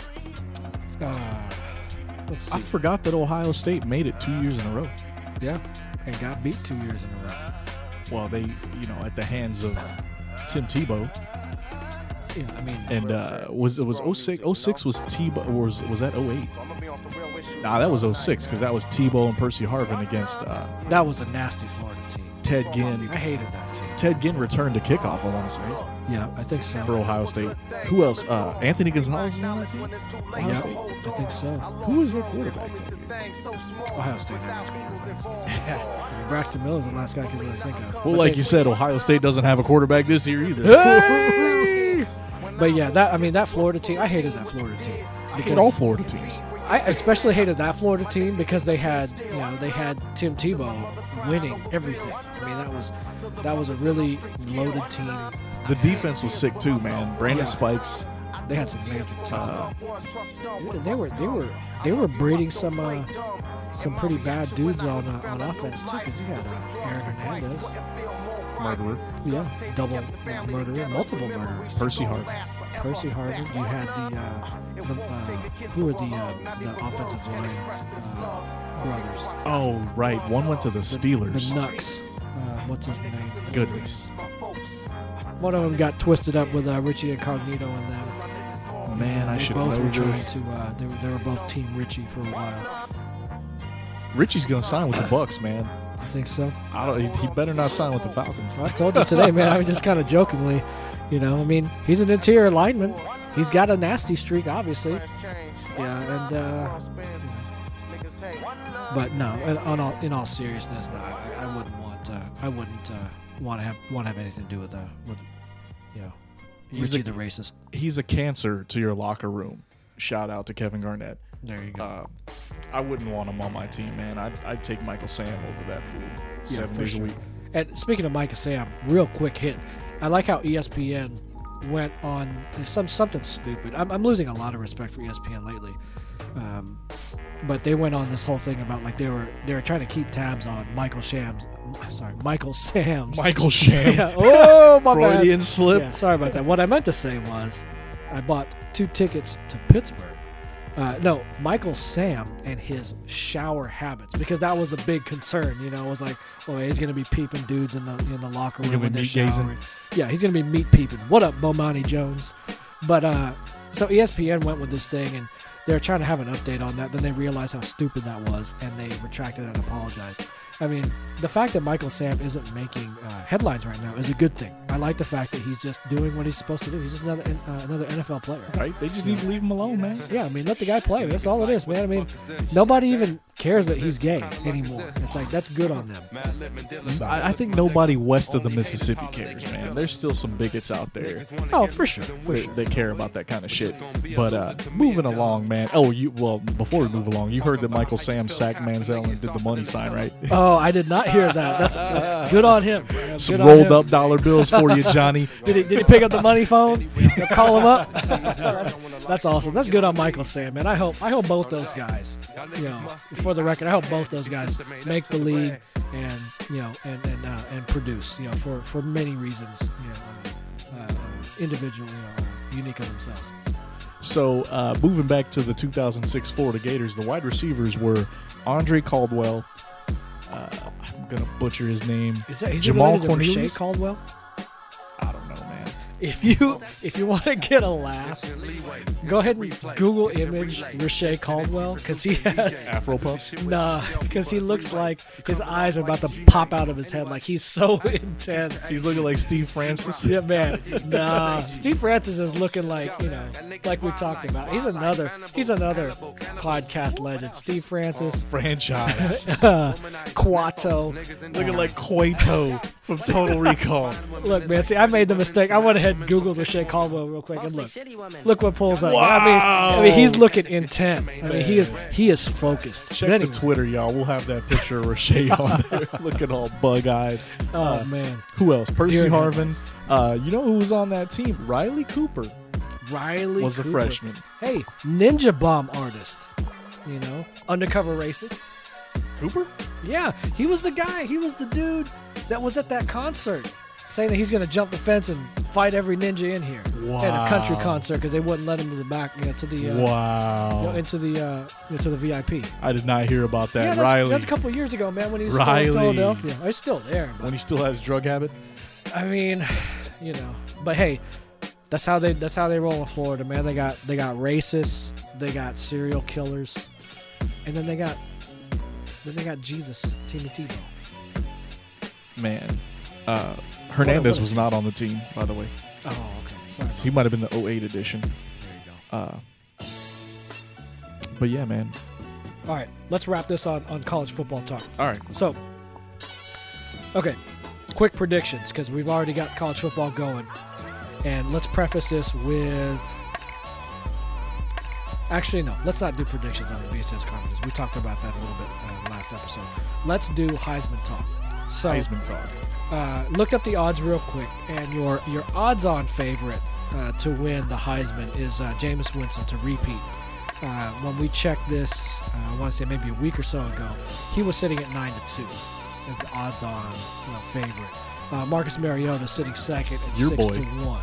uh, let's see. I forgot that Ohio State made it two years in a row. Yeah, and got beat two years in a row. Well, they, you know, at the hands of Tim Tebow, Yeah, I mean, and uh, was it was oh six? oh six was Tebow, or was was that oh eight? Nah, that was oh six because that was Tebow and Percy Harvin against uh, that was a nasty Florida team. Ted Ginn. I hated that team. Ted Ginn returned to kickoff, I want to say, Yeah, I think so. for Ohio State. Who else? Uh, Anthony Gonzalez was on that team? Ohio Yeah, State? I think so. Who was their quarterback? Ohio State has quarterbacks. I mean, Braxton Miller is the last guy I can really think of. Well, But like they- you said, Ohio State doesn't have a quarterback this year either. Hey! But yeah, that I mean that Florida team. I hated that Florida team I hate all Florida teams. I especially hated that Florida team because they had you know they had Tim Tebow winning everything. I mean that was that was a really loaded team. The defense was sick too, man. Brandon Yeah. Spikes, They had some major talent. They were they were they were breeding some uh, some pretty bad dudes on uh, on offense too. Because you had uh, Aaron Hernandez, Murderer. yeah, double murderer, multiple murderers. Percy Harvin. Percy Harvin. You had the uh, the uh, who were the uh, the offensive line uh, brothers? Oh, right. One went to the Steelers. The, the Knucks. Uh, what's his name? Goodness. One of them got twisted up with uh, Richie Incognito and them. Man, I they should both know were trying this. to. Uh, they, were, they were both Team Richie for a while. Richie's gonna sign with the Bucks, man. I think so. I don't. He, he better not sign with the Falcons. Well, I told you today, man. I mean, just kind of jokingly, you know. I mean, he's an interior lineman. He's got a nasty streak, obviously. Yeah, and. Uh, but no, in, on all, in all seriousness, no, I, I wouldn't want. Uh, I wouldn't uh, want to have want to have anything to do with uh, with, you know, He's Richie a- the racist. He's a cancer to your locker room. Shout out to Kevin Garnett. There you go. Uh, I wouldn't want him on my team, man. I'd, I'd take Michael Sam over that fool seven for days sure. a week. And speaking of Micah Sam, real quick hit. I like how E S P N went on some something stupid. I'm, I'm losing a lot of respect for E S P N lately, um, but they went on this whole thing about like they were they were trying to keep tabs on Michael Shams. Sorry, Michael Sam's. Michael Sham. Yeah. Oh my bad. Freudian slip. Yeah, sorry about that. What I meant to say was, I bought two tickets to Pittsburgh. Uh, no, Michael Sam and his shower habits, because that was the big concern. You know, it was like, oh, he's gonna be peeping dudes in the in the locker He's room gonna when be they're meat gazing. showering. Yeah, he's gonna be meat peeping. What up, Bomani Jones? But uh, so E S P N went with this thing, and they were trying to have an update on that. Then they realized how stupid that was, and they retracted and apologized. I mean, the fact that Michael Sam isn't making uh, headlines right now is a good thing. I like the fact that he's just doing what he's supposed to do. He's just another uh, another N F L player. Right? They just need to leave him alone, man. Yeah, I mean, let the guy play. That's all it is, man. I mean, nobody even cares that he's gay anymore. It's like, that's good on them. I, I think nobody west of the Mississippi cares, man. There's still some bigots out there Oh, for sure, for that, sure. that care about that kind of shit. But uh, moving along, man. Oh, you well before we move along, you heard that Michael Sam sacked Manziel and did the money sign, right? Oh, I did not hear that. That's that's good on him. Yeah, Some good on rolled him. up dollar bills for you, Johnny. Did he, did he pick up the money phone? Call him up. That's awesome. That's good on Michael Sam, man. I hope I hope both those guys, you know, for the record, I hope both those guys make the league and you know and and uh, and produce, you know, for for many reasons, you know, uh, uh, individual, you know, uh, unique of themselves. So uh, moving back to the two thousand six Florida Gators, the wide receivers were Andre Caldwell. Uh, I'm gonna butcher his name. Is that he's Jamal related to Rashay Cornelius? Caldwell? I don't know, man. If you if you want to get a laugh, go ahead and Google image Rashay Caldwell, because he has Afro puffs. nah, because he looks like his eyes are about to pop out of his head, like he's so intense. He's looking like Steve Francis. Yeah, man. Nah, Steve Francis is looking like, you know, like we talked about. He's another he's another podcast legend. Steve Francis, Franchise. uh, Quato. Looking like Cueto from Total Recall. Look, man. See, I made the mistake. I went ahead and Googled Rashay Caldwell real quick, and look, look what pulls up. I mean, I mean, he's looking intent. I mean, he is he is focused. Check But anyway, the Twitter, y'all. We'll have that picture of Rashay on there, looking all bug-eyed. oh Uh, man, Who else? Percy Deer Harvin. headlights. Uh, you know who was on that team? Riley Cooper Riley was a Cooper. freshman. Hey, Ninja Bomb artist. You know, undercover racist. Cooper? Yeah, he was the guy. He was the dude that was at that concert saying that he's going to jump the fence and fight every ninja in here at a country Wow. concert because they wouldn't let him to the back, you know, to the uh, Wow. you know, into the uh, you know, to the V I P. I did not hear about that. yeah, that's, Riley, that's a couple of years ago, man, when he was Riley. still in Philadelphia. He's still there, but when he still has drug habit. I mean, you know, but hey, that's how they that's how they roll in Florida, man. They got they got racists, they got serial killers, and then they got then they got Jesus, Timmy Tebow. Man, uh, Hernandez what- was not on the team, by the way. Oh, okay. Sorry. So he might have been the oh eight edition. There you go. Uh, but yeah, man. All right, let's wrap this on, on college football talk. All right. So, okay, quick predictions because we've already got college football going. And let's preface this with. Actually, no, let's not do predictions on the B S S conferences. We talked about that a little bit uh, last episode. Let's do Heisman talk. So, Heisman talk. uh, looked up the odds real quick, and your your odds-on favorite uh, to win the Heisman is uh, Jameis Winston to repeat. Uh, when we checked this, uh, I want to say maybe a week or so ago, he was sitting at nine to two as the odds-on you know, favorite. Uh, Marcus Mariota sitting second at Your six boy. to one.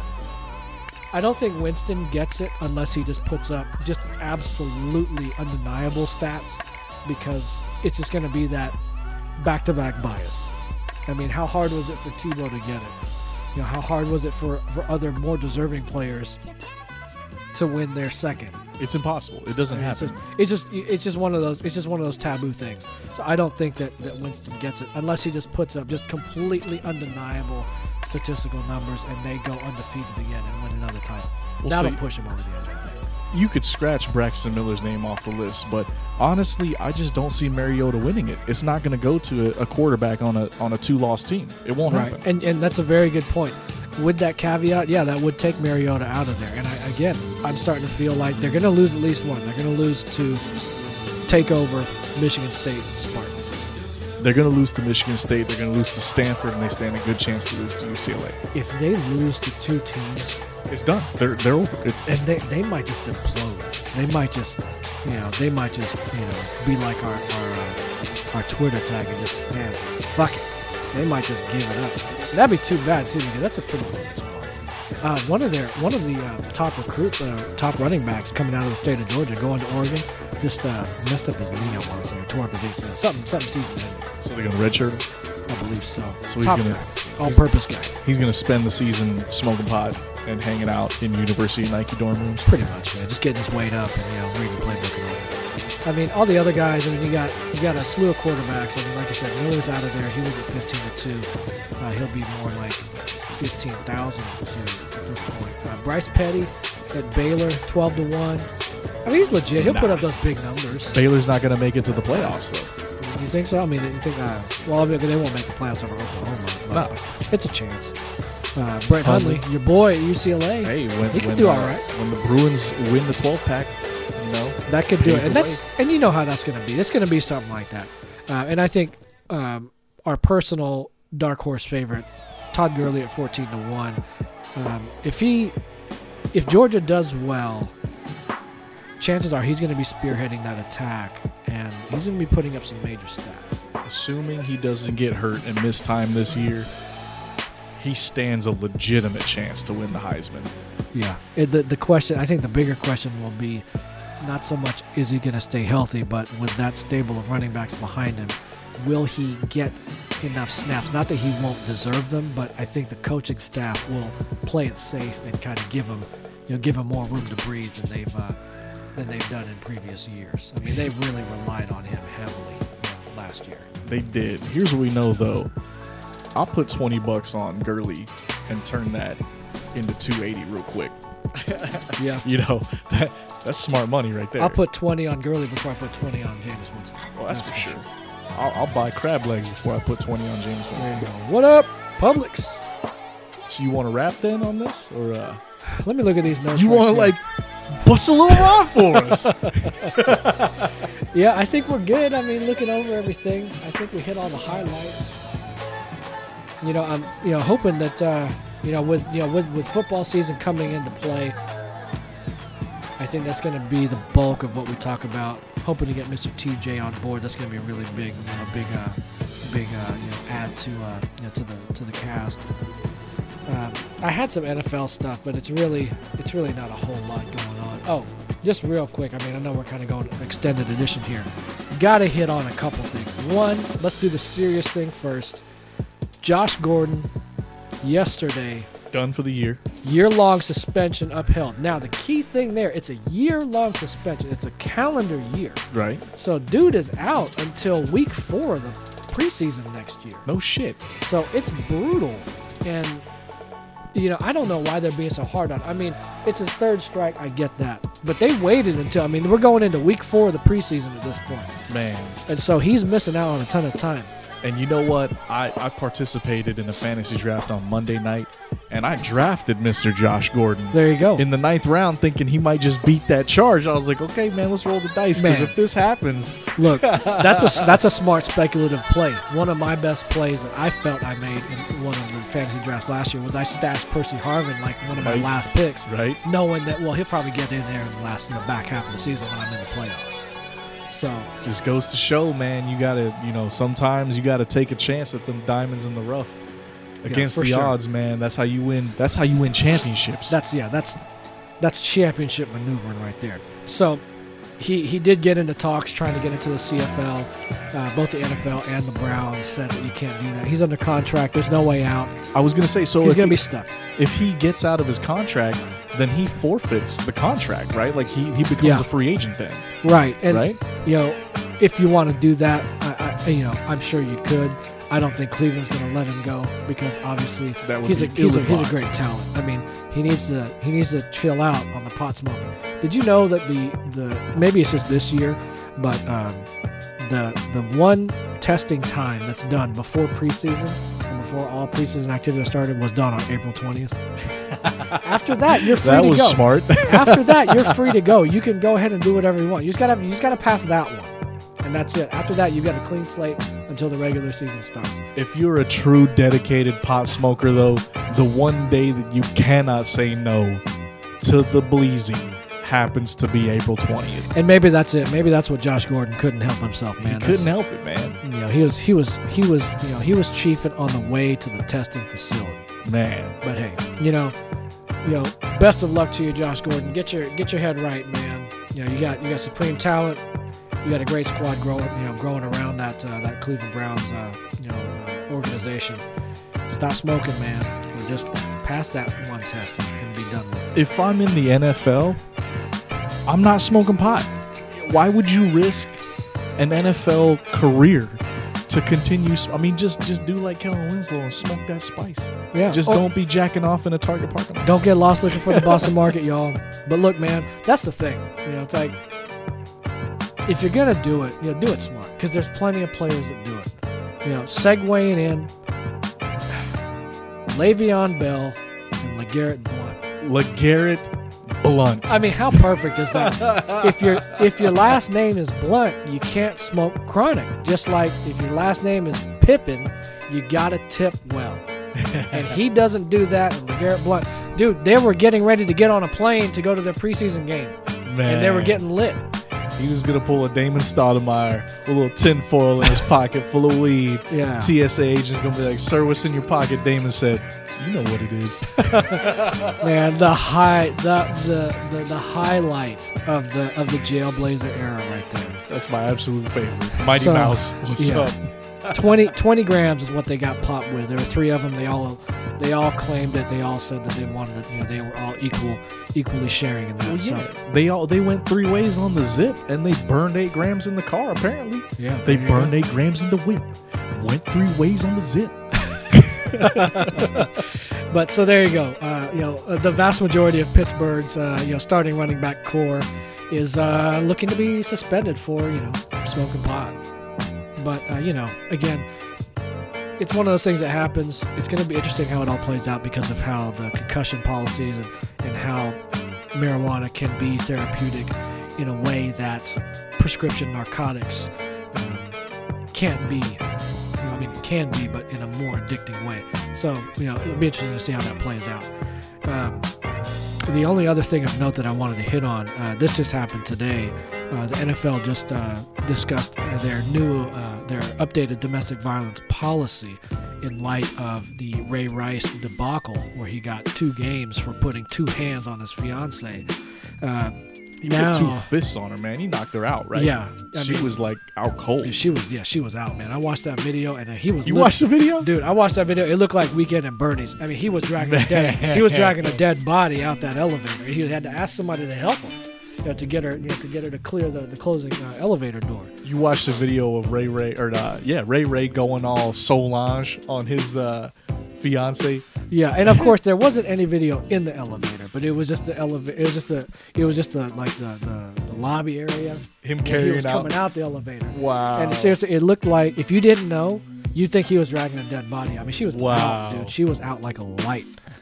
I don't think Winston gets it unless he just puts up just absolutely undeniable stats, because it's just going to be that back-to-back bias. I mean, how hard was it for Tebow to get it? You know, how hard was it for, for other more deserving players to win their second? It's impossible. It doesn't I mean, it's happen. just it's just it's just one of those it's just one of those taboo things. So I don't think that, that Winston gets it unless he just puts up just completely undeniable statistical numbers and they go undefeated again and win another title. Well, That'll so push him over the edge, I think. You could scratch Braxton Miller's name off the list, but honestly, I just don't see Mariota winning it. It's not going to go to a, a quarterback on a on a two-loss team. It won't Right, happen. and and that's a very good point. With that caveat, yeah, that would take Mariota out of there. And I, again, I'm starting to feel like they're going to lose at least one. They're going to lose to take over Michigan State Spartans. They're going to lose to Michigan State. They're going to lose to Stanford, and they stand a good chance to lose to U C L A. If they lose to two teams, It's done. They're they're over. It's and they, they might just implode. They might just, you know, they might just, you know, be like our our, uh, our Twitter tag and just, man, fuck it. They might just give it up. That'd be too bad too, because that's a pretty big squad. Uh, one of their one of the uh, top recruits, uh, top running backs coming out of the state of Georgia, going to Oregon, just uh, messed up his knee up once and tore up his A C L. Something something season ending. so they're going to redshirt him. I believe so. So he's top gonna- guy, all-purpose guy, He's going to spend the season smoking pot and hanging out in University Nike dorm rooms. pretty much. Yeah, just getting his weight up and you know reading playbook and all that. I mean, all the other guys. I mean, you got you got a slew of quarterbacks. I mean, like I said, Miller's out of there. He was at fifteen to two. Uh, he'll be more like fifteen thousand to two at this point. Uh, Bryce Petty at Baylor, twelve to one. I mean, he's legit. He'll put Nah. up those big numbers. Baylor's not going to make it to the playoffs, though. You think so? I mean, you think? Uh, well, I mean, they won't make the playoffs over Oklahoma. But No. it's a chance. Uh, Brett Hundley. Hundley, your boy at U C L A. Hey, when, He could when, do uh, all right. when the Bruins win the twelve pack, you know, That could do pave it, and the that's and you know how that's going to be. It's going to be something like that. Uh, and I think um, our personal dark horse favorite, Todd Gurley at fourteen to one. Um, if he, if Georgia does well, chances are he's going to be spearheading that attack, and he's going to be putting up some major stats. assuming he doesn't get hurt and miss time this year, he stands a legitimate chance to win the Heisman. Yeah. It, the the question, I think, the bigger question will be not so much is he going to stay healthy, but with that stable of running backs behind him, will he get enough snaps? Not that he won't deserve them, but I think the coaching staff will play it safe and kind of give him, you know, give him more room to breathe than they've uh, than they've done in previous years. I mean, they really relied on him heavily you know, last year. They did. Here's what we know, though. I'll put twenty bucks on Gurley and turn that into two eighty real quick. Yeah. You know, that that's smart money right there. I'll put twenty on Gurley before I put twenty on Jameis Winston. Well, that's, for sure. I'll, I'll buy crab legs before I put twenty on James There you Winston. go. What up, Publix? So you want to wrap then on this, or uh, Let me look at these notes. you right want to here. like bust a little rod for us? Yeah, I think we're good. I mean, looking over everything, I think we hit all the highlights. You know, I'm you know hoping that uh, you know with you know with, with football season coming into play, I think that's going to be the bulk of what we talk about. Hoping to get Mister T J on board. That's going to be a really big, you know, big, uh, big uh, you know add to uh, you know to the to the cast. Um, I had some N F L stuff, but it's really it's really not a whole lot going on. Oh, just real quick. I mean, I know we're kind of going extended edition here. Got to hit on a couple things. One, let's do the serious thing first. Josh Gordon, yesterday, Done for the year. year-long suspension upheld. Now, the key thing there, it's a year-long suspension. It's a calendar year. Right? So, dude is out until week four of the preseason next year. No shit. So it's brutal, and you know I don't know why they're being so hard on. I mean, it's his third strike. I get that, but they waited until I mean we're going into week four of the preseason at this point, Man. and so he's missing out on a ton of time. And you know what? I, I participated in a fantasy draft on Monday night, and I drafted Mister Josh Gordon. There you go. In the ninth round, thinking he might just beat that charge. I was like, okay, man, let's roll the dice, because Man. if this happens, Look, that's a that's a smart speculative play. One of my best plays that I felt I made in one of the fantasy drafts last year was I stashed Percy Harvin like one of my Right. last picks, right? knowing that well he'll probably get in there in the last you know back half of the season when I'm in the playoffs. So Just goes to show, man, you gotta, you know, sometimes you gotta take a chance at them diamonds in the rough against for the sure. odds, man. That's how you win. That's how you win championships. that's yeah that's that's championship maneuvering right there. So he he did get into talks trying to get into the C F L. Uh, both the N F L and the Browns said that you can't do that. He's under contract. There's no way out. I was gonna say, so He's if gonna he, be stuck. if he gets out of his contract, then he forfeits the contract, right? Like he, he becomes Yeah. a free agent then, Right. And right? you know, if you want to do that, I, I, you know, I'm sure you could. I don't think Cleveland's going to let him go because obviously That would he's a be he's a he's a ill-advised. great talent. I mean, he needs to he needs to chill out on the pot smoking. Did you know that the the maybe it's just this year, but um, the the one testing time that's done before preseason and before all preseason activity started was done on April twentieth. After that, you're free That to was go. smart. After that, you're free to go. You can go ahead and do whatever you want. You just gotta you just gotta pass that one, and that's it. After that, you've got a clean slate until the regular season starts. If you're a true dedicated pot smoker, though, the one day that you cannot say no to the bleezing happens to be April twentieth. And maybe that's it. Maybe that's what Josh Gordon couldn't help himself, man. He That's- couldn't help it, man. You know, he was he was he was you know he was chiefing on the way to the testing facility. Man, But hey, you know, you know, best of luck to you, Josh Gordon. Get your get your head right, man. You know, you got you got supreme talent. You got a great squad growing, you know, growing around that uh, that Cleveland Browns, uh, you know, uh, organization. Stop smoking, man. And just pass that one test and, and be done with it. if I'm in the N F L, I'm not smoking pot. Why would you risk an N F L career to continue? I mean, just just do like Kellen Winslow and smoke that spice. Yeah. Just Or- don't be jacking off in a Target parking lot. Don't get lost looking for the Boston market, y'all. But look, man, that's the thing. You know, it's like if you're gonna do it, you know, do it smart because there's plenty of players that do it. You know, segueing in Le'Veon Bell and LeGarrette Blount. LeGarrette Blunt. I mean, how perfect is that? if your if your last name is Blunt, you can't smoke chronic. Just like if your last name is Pippin, you gotta tip well. And he doesn't do that. And LeGarrette Blount, dude, they were getting ready to get on a plane to go to their preseason game, Man, and they were getting lit. He was gonna pull a Damon Stoudemire with a little tin foil in his pocket full of weed. Yeah. T S A agent gonna be like, "Sir, what's in your pocket?" Damon said, "You know what it is." Man, the high, the, the the the highlight of the of the Jailblazer era right there. That's my absolute favorite. Mighty So, Mouse. What's yeah. up? twenty, twenty grams is what they got popped with. There were three of them. They all they all claimed it. They all said that they wanted it. You know, they were all equal, equally sharing in that. Well, So, yeah. They all they went three ways on the zip, and they burned eight grams in the car. Apparently, yeah, they there you burned go. eight grams in the whip. Went three ways on the zip. But so there you go. Uh, you know, uh, the vast majority of Pittsburgh's uh, you know starting running back core is uh, looking to be suspended for you know smoking pot. But uh, you know, again, it's one of those things that happens. It's going to be interesting how it all plays out because of how the concussion policies and, and how marijuana can be therapeutic in a way that prescription narcotics um, can't be. You know, I mean, it can be, but in a more addicting way. So, you know, it'll be interesting to see how that plays out. Um, the only other thing of note that I wanted to hit on, uh, this just happened today. Uh, the N F L just uh, discussed uh, their new, uh, their updated domestic violence policy in light of the Ray Rice debacle, where he got two games for putting two hands on his fiance. Uh, He now, put two fists on her, man. He knocked her out, right? Yeah, I she mean- was like out cold. she was, yeah, she was out, man. I watched that video, and uh, he was. You lit- watched the video? Dude, I watched that video. It looked like Weekend at Bernie's. I mean, he was dragging a dead, he was dragging a dead body out that elevator. He had to ask somebody to help him, you know, to get her, you know, to get her to clear the, the closing uh, elevator door. You watched the video of Ray Ray, or uh, yeah, Ray Ray going all Solange on his uh, fiance. Yeah, and of course there wasn't any video in the elevator, but it was just the elevator. It was just the, it was just the like the the, the lobby area. Him where he carrying was out. coming out the elevator. Wow. And seriously, it looked like if you didn't know, you'd think he was dragging a dead body. I mean, she was Wow. out, dude. She was out like a light.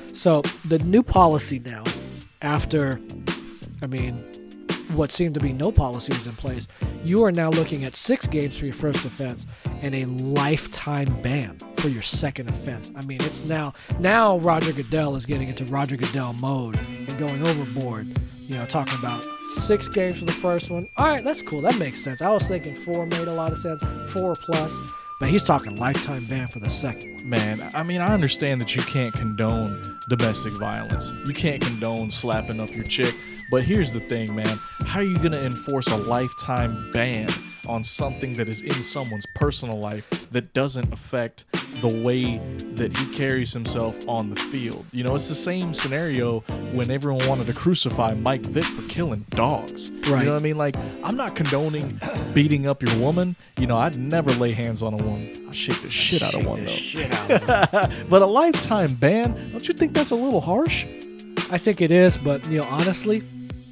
So the new policy now, after, I mean, what seemed to be no policy was in place, you are now looking at six games for your first offense and a lifetime ban for your second offense. I mean, it's now, now Roger Goodell is getting into Roger Goodell mode and going overboard, you know, talking about six games for the first one. All right, that's cool. That makes sense. I was thinking four made a lot of sense, four plus. But he's talking lifetime ban for the second one. Man, I mean, I understand that you can't condone domestic violence. You can't condone slapping up your chick. But here's the thing, man. How are you going to enforce a lifetime ban on something that is in someone's personal life that doesn't affect the way that he carries himself on the field? You know, it's the same scenario when everyone wanted to crucify Mike Vick for killing dogs. Right. You know what I mean? Like, I'm not condoning beating up your woman. You know, I'd never lay hands on a woman. I'd shake the shit out of one, though. Shit out of one. But a lifetime ban, don't you think that's a little harsh? I think it is, but, you know, honestly,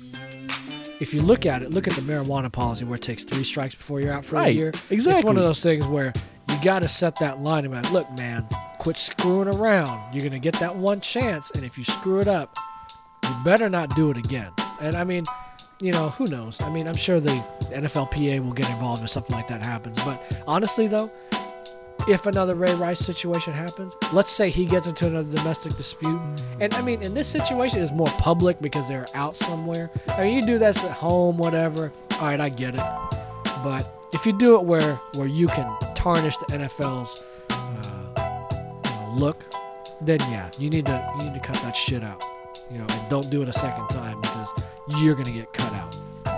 if you look at it, look at the marijuana policy where it takes three strikes before you're out for Right, a year. exactly. It's one of those things where you got to set that line and be like, look, man, quit screwing around. You're going to get that one chance, and if you screw it up, you better not do it again. And, I mean, you know, who knows? I mean, I'm sure the N F L P A will get involved if something like that happens. But honestly, though, if another Ray Rice situation happens, let's say he gets into another domestic dispute. And, I mean, in this situation, it's more public because they're out somewhere. I mean, you do this at home, whatever. All right, I get it. But if you do it where, where you can tarnish the N F L's uh, you know, look, then, yeah, you need to you need to cut that shit out. You know, and don't do it a second time because you're going to get cut out.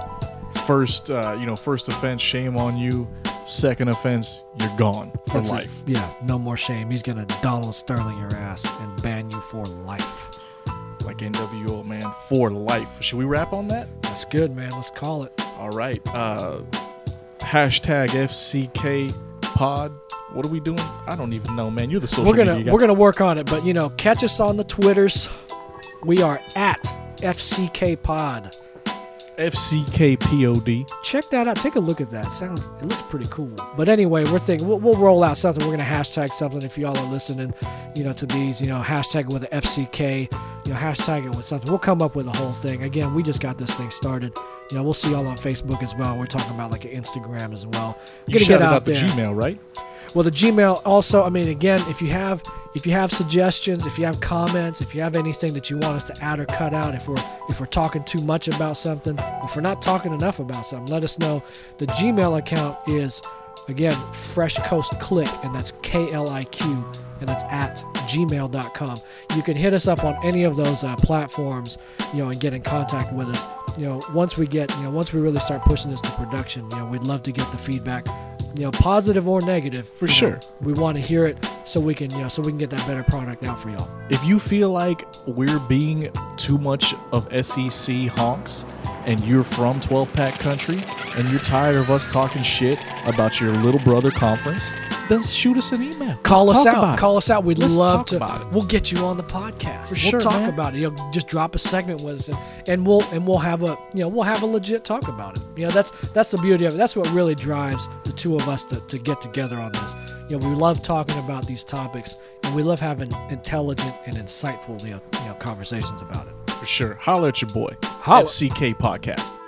First, uh, you know, first offense, shame on you. Second offense, you're gone for That's life. it. Yeah, no more shame. He's going to Donald Sterling your ass and ban you for life. Like N W O, man, for life. Should we wrap on that? That's good, man. Let's call it. All right. Uh, hashtag F C K pod. What are we doing? I don't even know, man. You're the social We're gonna media guy. we're gonna work on it, but you know, catch us on the Twitters. We are at F C K Pod. F C K P O D. Check that out. Take a look at that. Sounds it looks pretty cool. But anyway, we're thinking we'll, we'll roll out something. We're gonna hashtag something if y'all are listening. You know, to these. You know, hashtag it with the F C K. You know, hashtag it with something. We'll come up with a whole thing. Again, we just got this thing started. You know, we'll see y'all on Facebook as well. We're talking about like an Instagram as well. We're You gonna shouted get out out the there. Gmail, right? Well, the Gmail also, I mean, again, if you have if you have suggestions, if you have comments, if you have anything that you want us to add or cut out, if we're if we're talking too much about something, if we're not talking enough about something, let us know. The Gmail account is, again, Fresh Coast Click, and that's K L I Q, and that's at gmail dot com. You can hit us up on any of those uh, platforms, you know, and get in contact with us. You know, once we get, you know, once we really start pushing this to production, you know, we'd love to get the feedback. You know, positive or negative. For you sure. know, we want to hear it so we can, you know, so we can get that better product out for y'all. If you feel like we're being too much of S E C honks and you're from twelve pack country and you're tired of us talking shit about your little brother conference, then shoot us an email. Call Let's us talk out. about it. We'll us out. We'd Let's love talk to. about it. We'll get you on the podcast. For we'll sure, talk man. about it. You know, just drop a segment with us, and, and we'll and we'll have a you know we'll have a legit talk about it. You know, that's that's the beauty of it. That's what really drives the two of us to, to get together on this. You know, we love talking about these topics, and we love having intelligent and insightful you know, you know conversations about it. For sure. Holler at your boy. Holla. F C K Podcast.